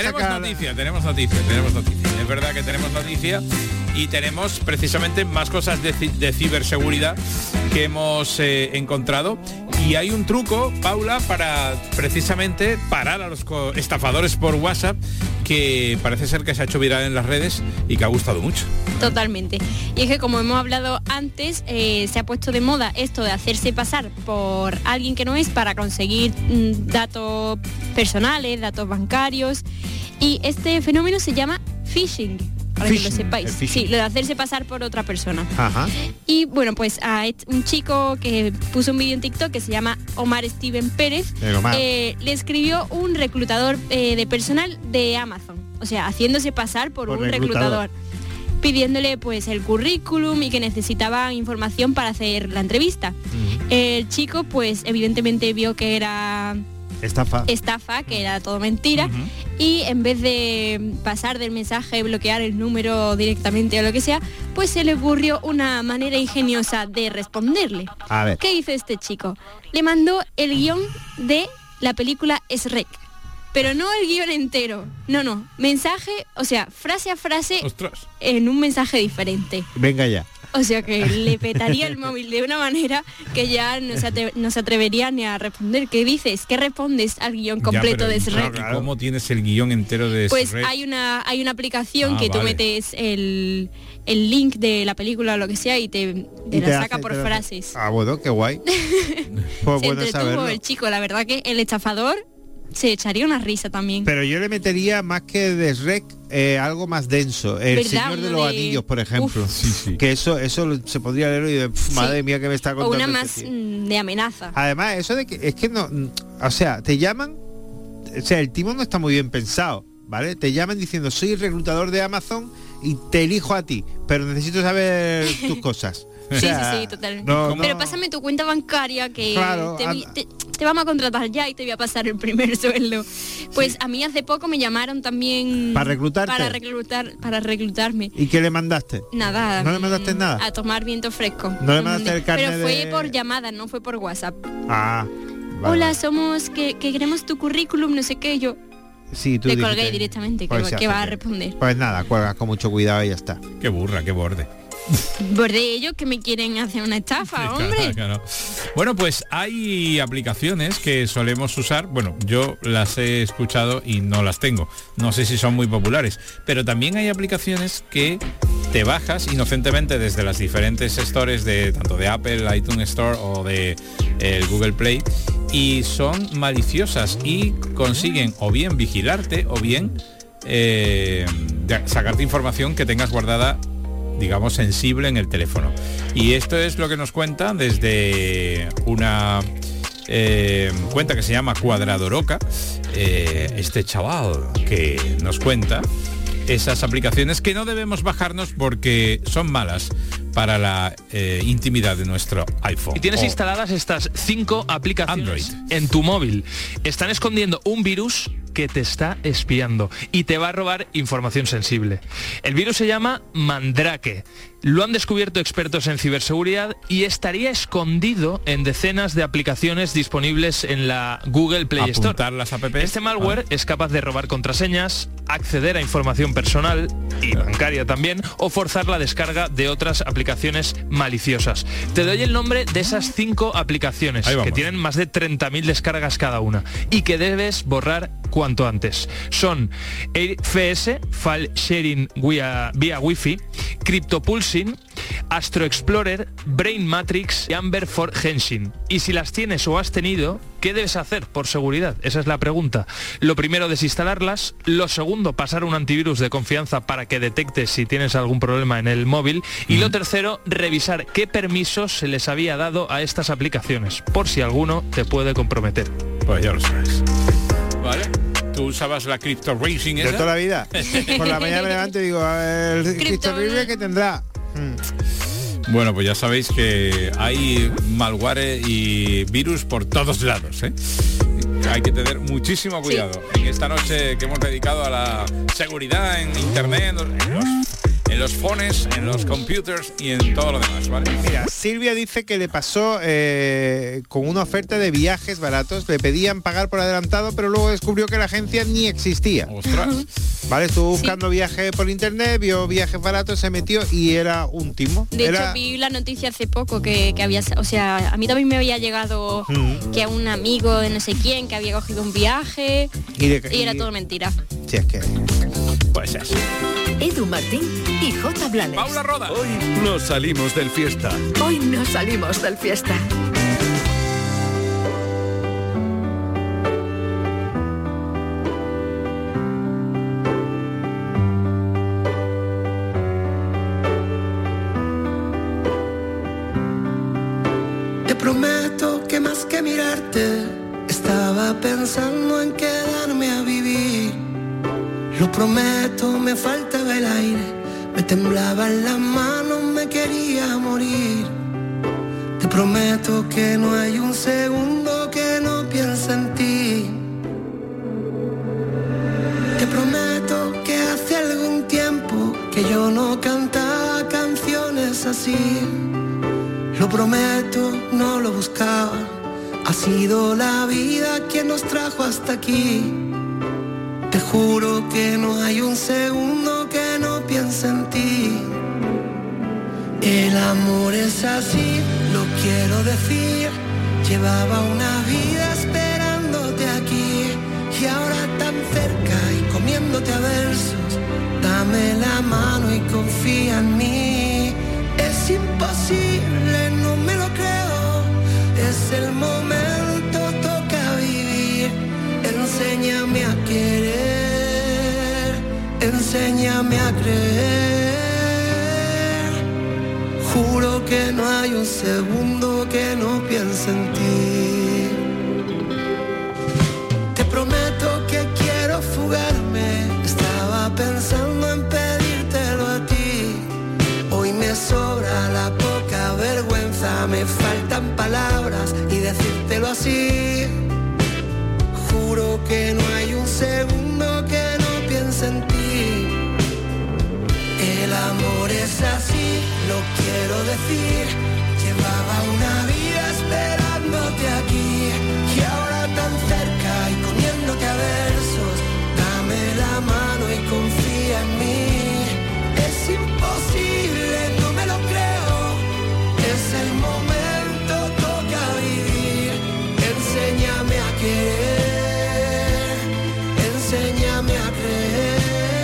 Tenemos noticia. Es verdad que tenemos noticia y tenemos precisamente más cosas de ciberseguridad que hemos encontrado. Y hay un truco, Paula, para precisamente parar a los estafadores por WhatsApp, que parece ser que se ha hecho viral en las redes y que ha gustado mucho. Totalmente. Y es que, como hemos hablado antes, se ha puesto de moda esto de hacerse pasar por alguien que no es para conseguir datos personales, datos bancarios. Y este fenómeno se llama phishing. Para que lo sepáis. Sí, lo de hacerse pasar por otra persona. Ajá. Y bueno, pues a un chico que puso un vídeo en TikTok que se llama Omar Steven Pérez, le escribió un reclutador de personal de Amazon. O sea, haciéndose pasar por un reclutador, pidiéndole pues el currículum y que necesitaba información para hacer la entrevista. El chico pues evidentemente vio que era estafa, que era todo mentira, y en vez de pasar del mensaje, bloquear el número directamente o lo que sea, pues se le ocurrió una manera ingeniosa de responderle. A ver. ¿Qué hizo este chico? Le mandó el guión de la película Shrek, pero no el guión entero, no, mensaje, o sea, frase a frase. ¡Ostras! En un mensaje diferente. Venga ya. O sea que le petaría el móvil de una manera que ya no se atrevería ni a responder. ¿Qué dices? ¿Qué respondes al guión completo de Shrek? Claro. ¿Cómo tienes el guión entero de Shrek? Pues hay una aplicación que tú metes el link de la película o lo que sea y te la saca por frases. Ah, bueno, qué guay. Pues se entretuvo el chico, la verdad que el estafador se echaría una risa también. Pero yo le metería más que de Shrek algo más denso. El Señor de los Anillos, por ejemplo. Sí. Que eso se podría leer y madre mía que me está contando. O una más de amenaza. Además, eso de que es que no, o sea, te llaman, o sea, el timón no está muy bien pensado, ¿vale? Te llaman diciendo, soy el reclutador de Amazon y te elijo a ti, pero necesito saber tus cosas. O sea, sí, totalmente. Pero pásame tu cuenta bancaria que claro, te vamos a contratar ya y te voy a pasar el primer sueldo. Pues a mí hace poco me llamaron también para reclutarte. Para reclutarme. ¿Y qué le mandaste? Nada. ¿No le mandaste nada? A tomar viento fresco. No le mandaste el carnet. Pero fue por llamada, no fue por WhatsApp. Ah. Vale. Hola, somos que queremos tu currículum, no sé qué, yo. Sí, tú le colgué directamente, que va a responder. Pues nada, cuelgas con mucho cuidado y ya está. Qué burra, qué borde. Borde ellos que me quieren hacer una estafa, hombre. Claro. Bueno, pues hay aplicaciones que solemos usar. Bueno, yo las he escuchado y no las tengo. No sé si son muy populares. Pero también hay aplicaciones que te bajas inocentemente desde las diferentes stores de tanto de Apple, iTunes Store o de el Google Play, y son maliciosas y consiguen o bien vigilarte o bien sacarte información que tengas guardada, digamos, sensible en el teléfono. Y esto es lo que nos cuenta desde una cuenta que se llama Cuadradoroca, este chaval que nos cuenta esas aplicaciones que no debemos bajarnos porque son malas para la intimidad de nuestro iPhone. Y tienes instaladas estas 5 aplicaciones Android en tu móvil. Están escondiendo un virus que te está espiando y te va a robar información sensible. El virus se llama Mandrake. Lo han descubierto expertos en ciberseguridad y estaría escondido en decenas de aplicaciones disponibles en la Google Play Store. Las apps. Este malware es capaz de robar contraseñas, acceder a información personal y bancaria también, o forzar la descarga de otras aplicaciones maliciosas. Te doy el nombre de esas 5 aplicaciones que tienen más de 30.000 descargas cada una y que debes borrar cuanto antes. Son AirFS, File Sharing vía Wi-Fi, CryptoPulsing, Astro Explorer, Brain Matrix y Amber for Henshin. Y si las tienes o has tenido, ¿qué debes hacer por seguridad? Esa es la pregunta. Lo primero, desinstalarlas. Lo segundo, pasar un antivirus de confianza para que detecte si tienes algún problema en el móvil. Y lo tercero, revisar qué permisos se les había dado a estas aplicaciones, por si alguno te puede comprometer. Pues ya lo sabes. Vale. ¿Tú usabas la Crypto Racing esa? De toda la vida. Por la mañana me levanto y digo, el Crypto Racing que tendrá. Bueno, pues ya sabéis que hay malware y virus por todos lados, ¿eh? Hay que tener muchísimo cuidado. Sí. En esta noche que hemos dedicado a la seguridad en internet, en los phones, en los computers y en todo lo demás, ¿vale? Mira, Silvia dice que le pasó con una oferta de viajes baratos. Le pedían pagar por adelantado, pero luego descubrió que la agencia ni existía. ¡Ostras! Vale, estuvo buscando viaje por internet, vio viajes baratos, se metió y era un timo. De hecho, vi la noticia hace poco que había, o sea, a mí también me había llegado que a un amigo de no sé quién que había cogido un viaje y era todo mentira. Sí, es que... Pues eso. Edu Martín y J. Blanes. Paula Roda. Hoy nos salimos del fiesta. Hoy nos salimos del fiesta. Te prometo que más que mirarte, estaba pensando en quedarme a vivir. Lo prometo, me faltaba el aire, me temblaban las manos, me quería morir. Te prometo que no hay un segundo que no piense en ti. Te prometo que hace algún tiempo que yo no cantaba canciones así. Lo prometo, no lo buscaba, ha sido la vida quien nos trajo hasta aquí. Te juro que no hay un segundo que no piense en ti. El amor es así, lo quiero decir. Llevaba una vida esperándote aquí y ahora tan cerca y comiéndote a versos. Dame la mano y confía en mí. Es imposible, no me lo creo. Es el momento, toca vivir. Enséñame a querer, enséñame a creer. Juro que no hay un segundo que no piense en ti. Te prometo que quiero fugarme. Estaba pensando en pedírtelo a ti. Hoy me sobra la poca vergüenza, me faltan palabras y decírtelo así. Juro que no hay un segundo que no piense en ti. El amor es así, lo quiero decir. Llevaba una vida esperándote aquí y ahora tan cerca y comiéndote a versos. Dame la mano y confía en mí. Es imposible, no me lo creo. Es el momento, toca vivir. Enséñame a querer, enséñame a creer.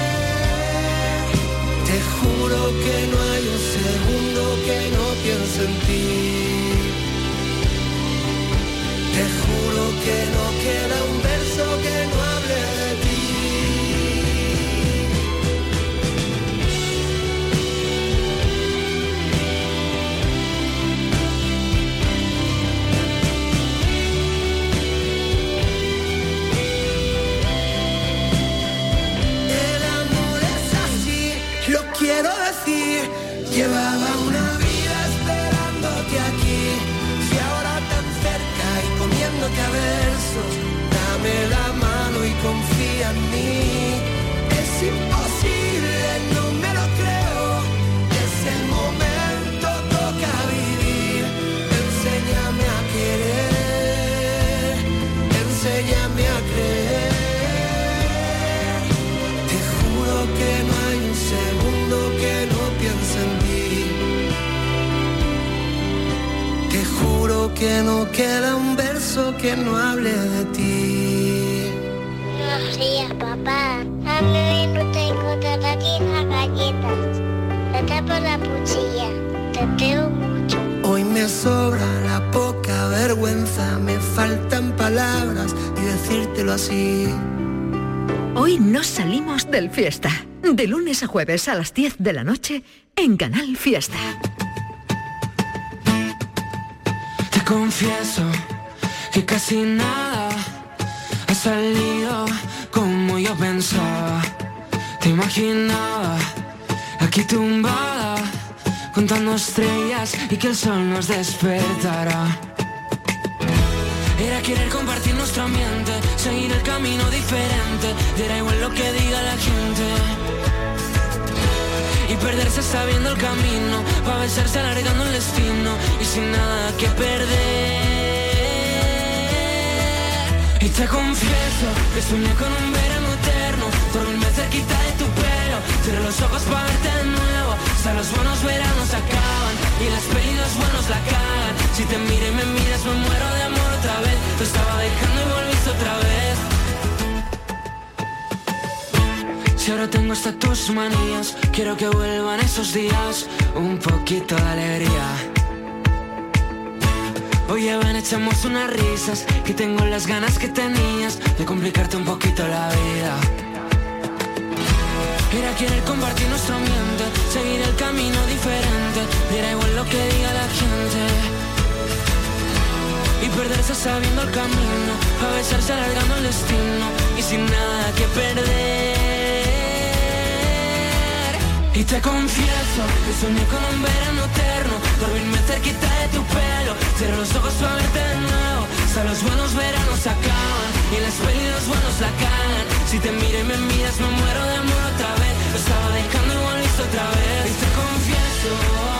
Te juro que no hay un segundo que no piense en ti. Te juro que no queda un verso que no hable de ti. decir. Llevaba una vida esperándote aquí, y ahora tan cerca y comiéndote a versos. Dame la mano y confía en mí. Es imposible, no me lo creo. Es el momento, toca vivir. Enséñame a querer, enséñame a creer. Te juro que no hay un segundo que no piense en ti. Te juro que no queda un verso que no hable de ti. Buenos días, papá. A mí no tengo todas las galletas. Te tapo la cuchilla. Te teo mucho. Hoy me sobra la poca vergüenza. Me faltan palabras y decírtelo así. Hoy nos salimos del Fiesta. De lunes a jueves a las 10 de la noche en Canal Fiesta. Te confieso que casi nada ha salido como yo pensaba. Te imaginaba aquí tumbada contando estrellas y que el sol nos despertará. Era querer compartir nuestro ambiente, seguir el camino diferente. Y era igual lo que diga la gente. Y perderse sabiendo el camino, pa' besarse alargando el destino y sin nada que perder. Y te confieso que soñé con un verano eterno, dormirme cerquita de tu pelo, cierro los ojos pa' verte de nuevo. Hasta los buenos veranos acaban y las pelis los buenos la cagan. Si te miro y me miras me muero de amor otra vez. Lo estaba dejando y volviste otra vez. Si ahora tengo hasta tus manías, quiero que vuelvan esos días, un poquito de alegría. Oye, ven, echamos unas risas, que tengo las ganas que tenías de complicarte un poquito la vida. Era querer compartir nuestro ambiente, seguir el camino diferente, y era igual lo que diga la gente. Y perderse sabiendo el camino, a besarse alargando el destino, y sin nada que perder. Y te confieso que soñé con un verano eterno, dormirme cerquita de tu pelo, cierro los ojos para verte de nuevo. Hasta los buenos veranos acaban y las pelis los buenos la cagan. Si te miro y me miras me muero de amor otra vez. Lo estaba dejando y volviste otra vez. Y te confieso,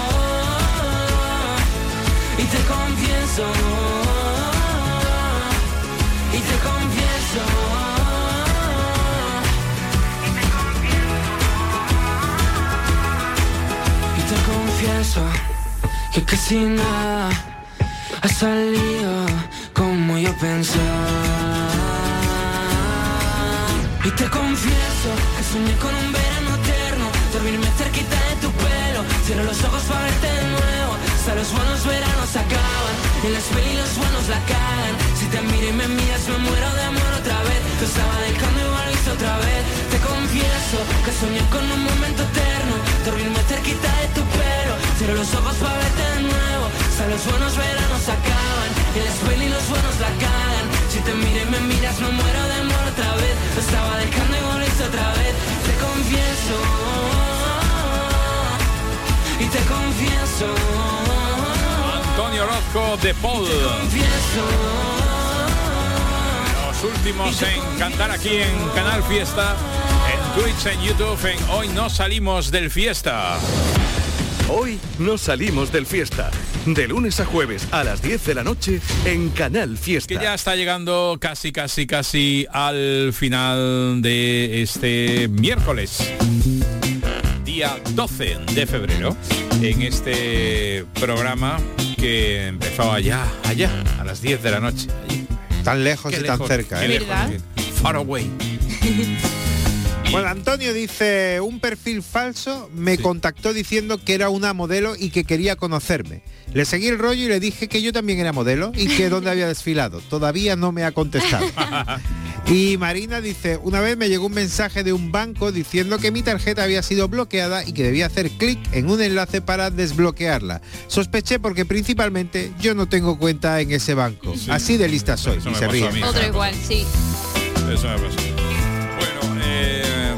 y te confieso, y te confieso. Te confieso que casi nada ha salido como yo pensaba. Y te confieso que soñé con un verano eterno, dormirme cerquita de tu pelo, cierro los ojos para verte de nuevo. Hasta los buenos veranos acaban y las pelis los buenos la cagan. Si te miro y me miras me muero de amor otra vez. Lo estaba dejando y volviste otra vez. Te confieso que soñé con un momento eterno, dormirme cerquita de tu pelo, cierro los ojos para verte de nuevo. Hasta los buenos veranos acaban y las pelis los buenos la cagan. Si te miro y me miras me muero de amor otra vez. Lo estaba dejando y volviste otra vez. Te confieso, y te confieso. Antonio Orozco de Paul. Los últimos en cantar aquí en Canal Fiesta, en Twitch, en YouTube, en Hoy no salimos del Fiesta. Hoy no salimos del Fiesta. De lunes a jueves a las 10 de la noche en Canal Fiesta. Que ya está llegando casi al final de este miércoles, día 12 de febrero, en este programa que empezó allá, a las 10 de la noche. Allí. Tan lejos y tan cerca, ¿eh? ¿Verdad? Far away. Bueno, Antonio dice, un perfil falso me contactó diciendo que era una modelo y que quería conocerme. Le seguí el rollo y le dije que yo también era modelo y que dónde había desfilado. Todavía no me ha contestado. Y Marina dice, una vez me llegó un mensaje de un banco diciendo que mi tarjeta había sido bloqueada y que debía hacer clic en un enlace para desbloquearla. Sospeché porque principalmente yo no tengo cuenta en ese banco. Sí. Así de lista soy. Y se ríe. Otro igual, sí. Eso me pasó. Bueno,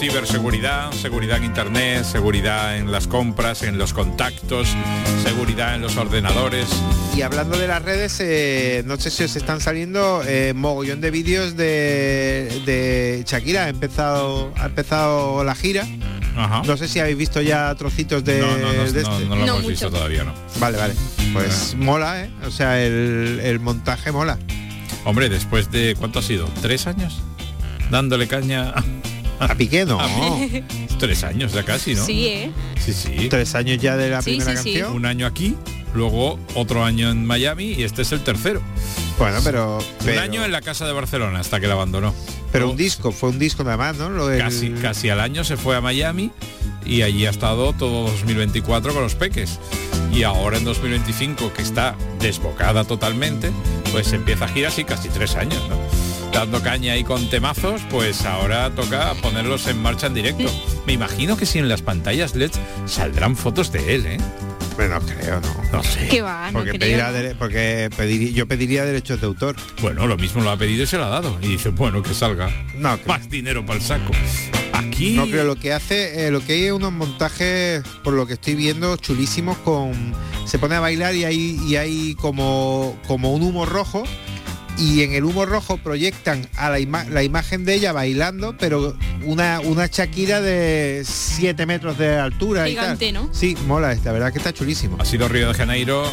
ciberseguridad, seguridad en internet, seguridad en las compras, en los contactos, seguridad en los ordenadores. Y hablando de las redes, no sé si os están saliendo mogollón de vídeos de Shakira. Ha empezado la gira. Ajá. No sé si habéis visto ya trocitos de no lo hemos visto todavía, no. Vale, pues mola, o sea, el montaje mola. Hombre, después de ¿cuánto ha sido? ¿3 años? Dándole caña a Piqué, ¿no? 3 años ya casi, ¿no? Sí, Sí. 3 años ya de la primera canción. Un año aquí, luego otro año en Miami y este es el tercero. Bueno, pero un año en la casa de Barcelona hasta que la abandonó. Pero fue un disco nada más, ¿no? Casi al año se fue a Miami y allí ha estado todo 2024 con los Peques. Y ahora en 2025, que está desbocada totalmente, pues empieza a girar así casi 3 años, ¿no? Dando caña ahí con temazos, pues ahora toca ponerlos en marcha en directo. Me imagino que si en las pantallas LED saldrán fotos de él, ¿eh? Bueno, creo, no sé. ¿Qué va? No yo pediría derechos de autor. Bueno, lo mismo lo ha pedido y se lo ha dado. Y dice, bueno, que salga. No, más dinero para el saco. Aquí... No, creo lo que hace, lo que hay es unos montajes, por lo que estoy viendo, chulísimos se pone a bailar y hay como un humo rojo. Y en el humo rojo proyectan a la imagen de ella bailando, pero una Shakira de 7 metros de altura. Gigante, y tal. ¿no? Sí, mola, la verdad que está chulísimo. Ha sido Río de Janeiro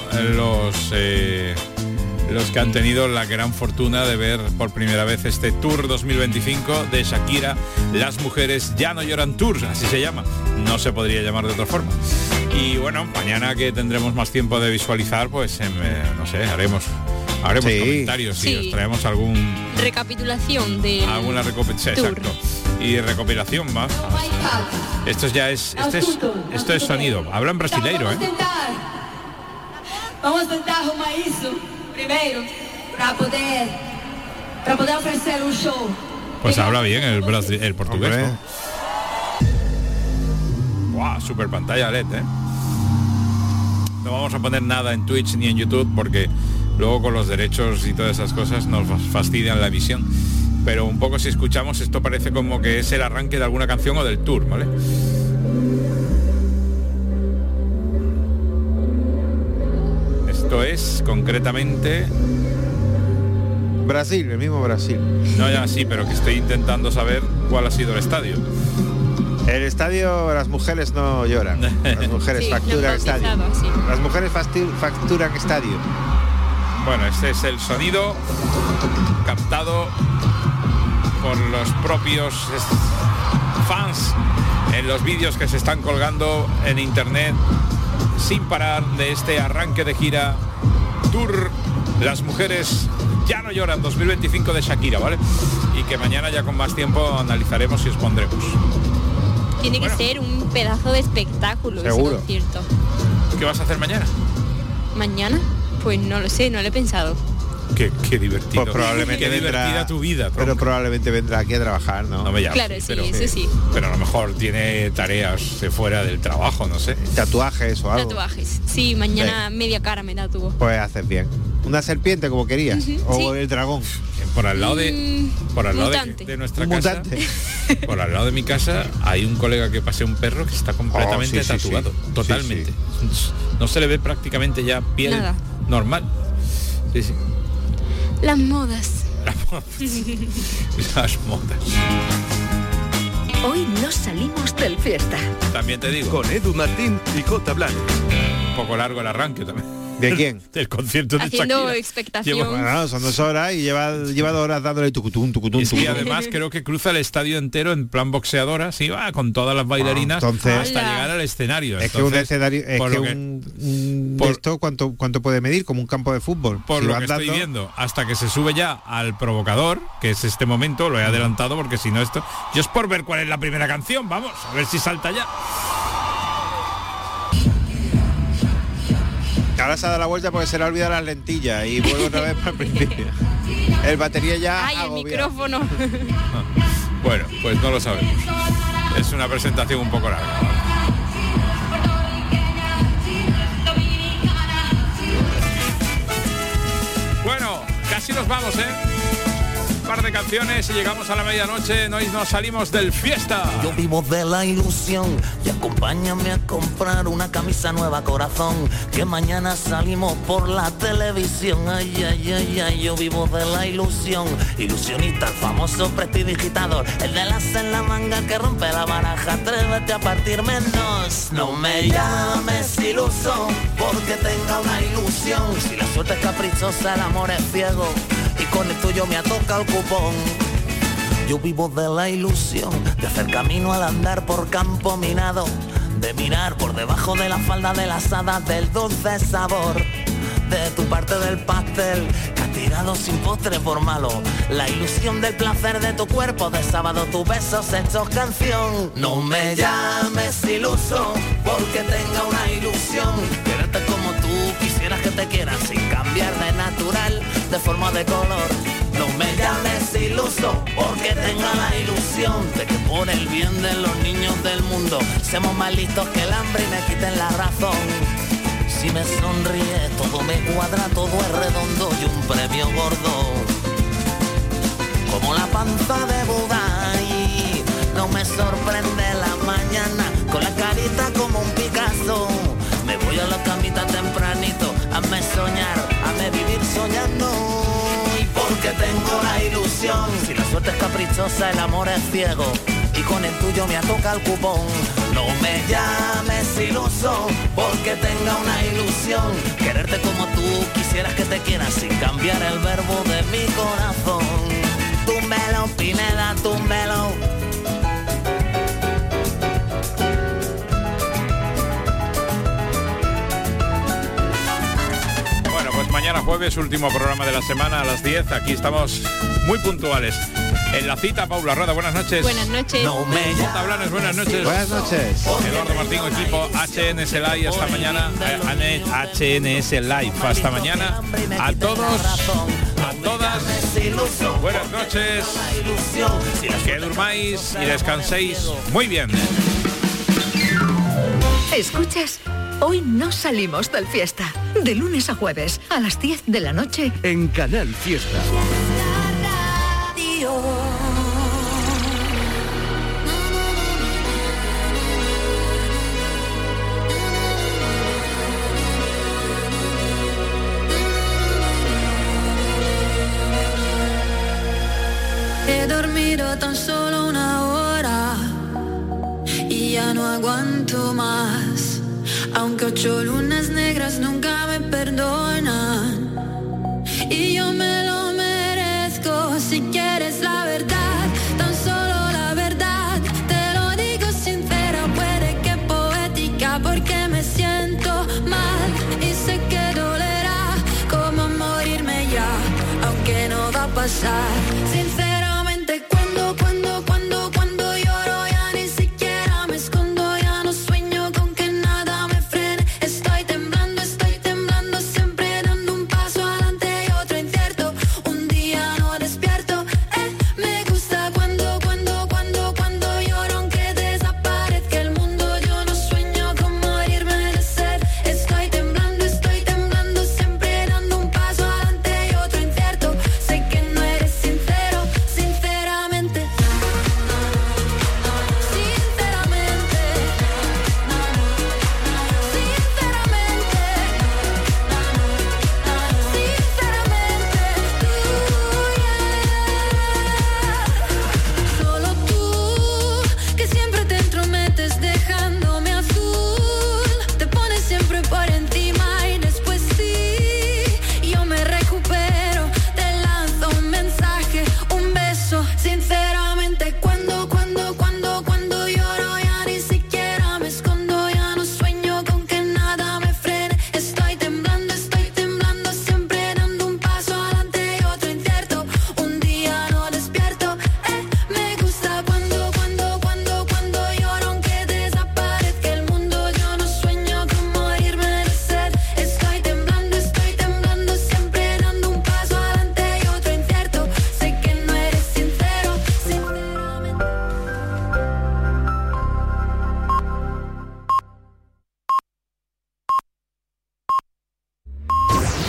los que han tenido la gran fortuna de ver por primera vez este Tour 2025 de Shakira. Las mujeres ya no lloran Tour, así se llama. No se podría llamar de otra forma. Y bueno, mañana que tendremos más tiempo de visualizar, pues no sé, haremos comentarios y os traemos recapitulación de alguna recopilación, exacto, y recopilación más. Esto es sonido. Hablan brasileiro, Vamos tentar arrumar isso primeiro para poder ofrecer un show. Pues habla bien el portugués, ¿no? Wow, super pantalla LED, No vamos a poner nada en Twitch ni en YouTube porque luego con los derechos y todas esas cosas nos fastidian la visión. Pero un poco si escuchamos esto parece como que es el arranque de alguna canción o del tour, ¿vale? Esto es concretamente... Brasil, el mismo Brasil. No, ya sí, pero que estoy intentando saber cuál ha sido el estadio. El estadio, las mujeres no lloran. Las mujeres facturan estadio. Sí. Las mujeres facturan estadio. Bueno, este es el sonido captado por los propios fans en los vídeos que se están colgando en internet sin parar de este arranque de gira Tour Las mujeres ya no lloran 2025 de Shakira, ¿vale? Y que mañana ya con más tiempo analizaremos y os pondremos. Tiene que ser un pedazo de espectáculo. Seguro. Ese concierto. ¿Qué vas a hacer mañana? ¿Mañana? Pues no lo sé, no lo he pensado. Qué divertido. Pues probablemente qué divertida tu vida. Tronco. Pero probablemente vendrá aquí a trabajar, ¿no? No me llames. Claro, sí, pero, eso sí. Pero a lo mejor tiene tareas fuera del trabajo, no sé. Tatuajes o algo. Tatuajes. Sí, mañana media cara me tatúo. Pues haces bien. Una serpiente como querías. O sí. El dragón. Por al lado de nuestra casa. Por al lado de mi casa hay un colega que pasea un perro que está completamente tatuado. Sí. Totalmente. Sí. No se le ve prácticamente ya piel Nada. Normal. Sí, sí. Las modas. Las modas. Hoy no salimos del fiesta. También te digo. Con Edu Martín y Jota Blanco. Un poco largo el arranque también. ¿De quién? Del concierto de Haciendo Shakira. expectación. Bueno, son 2 horas y lleva 2 horas dándole tucutún. Y además creo que cruza el estadio entero en plan boxeadora, así va, con todas las bailarinas hasta llegar al escenario. Es que un escenario, esto ¿cuánto puede medir? Como un campo de fútbol. Por lo que estoy viendo, hasta que se sube ya al provocador, que es este momento, lo he adelantado porque si no esto... Yo es por ver cuál es la primera canción, vamos, a ver si salta ya. Ahora se ha dado la vuelta porque se le ha olvidado las lentillas y vuelve otra vez para el principio. El batería ya ¡ay, el micrófono! Bueno, pues no lo sabemos. Es una presentación un poco larga. Bueno, casi nos vamos, ¿eh? par de canciones y llegamos a la medianoche. Nos salimos del fiesta. Yo vivo de la ilusión y acompáñame a comprar una camisa nueva, corazón, que mañana salimos por la televisión. Ay, ay, ay, ay, yo vivo de la ilusión. Ilusionista, el famoso prestidigitador, el de las en la manga que rompe la baraja. Atrévete a partir menos. No me llames iluso porque tenga una ilusión. Si la suerte es caprichosa, el amor es ciego y con el tuyo me atoca el cupón. Yo vivo de la ilusión de hacer camino al andar por campo minado, de mirar por debajo de la falda de las hadas del dulce sabor de tu parte del pastel, que has tirado sin postre por malo. La ilusión del placer de tu cuerpo, de sábado tus besos hechos canción. No me llames iluso porque tenga una ilusión. Quererte como tú quisieras que te quieran, sin cambiar de natural, de forma, de color. No me llames iluso porque tenga la ilusión de que por el bien de los niños del mundo seamos más listos que el hambre y me quiten la razón. Si me sonríes todo me cuadra, todo es redondo y un premio gordo, como la panza de Buda. Y no me sorprende la mañana con la carita como un Picasso. Me voy a la camita tempranito, hazme soñar, hazme vivir soñando. Y porque tengo la ilusión, si la suerte es caprichosa, el amor es ciego y con el tuyo me atoca el cupón. No me llames iluso porque tenga una ilusión. Quererte como tú quisieras que te quieras, sin cambiar el verbo de mi corazón. Túmbelo, Pineda, túmbelo. Bueno, pues mañana jueves, último programa de la semana a las 10. Aquí estamos muy puntuales. En la cita, Paula Roda, buenas noches. Buenas noches. No me Jota Blanes, buenas noches. Buenas noches. Eduardo Martín, equipo HNS Live, hasta mañana. HNS Live, hasta mañana. A todos, a todas, buenas noches. Que durmáis y descanséis muy bien. ¿Escuchas? Hoy no salimos del fiesta. De lunes a jueves, a las 10 de la noche. En Canal Fiesta. He dormido tan solo una hora y ya no aguanto más. Aunque 8 lunas negras nunca me perdonan y yo me lo merezco. Si quieres la verdad, tan solo la verdad, te lo digo sincera, puede que poética, porque me siento mal y sé que dolerá como morirme ya, aunque no va a pasar. Sincera,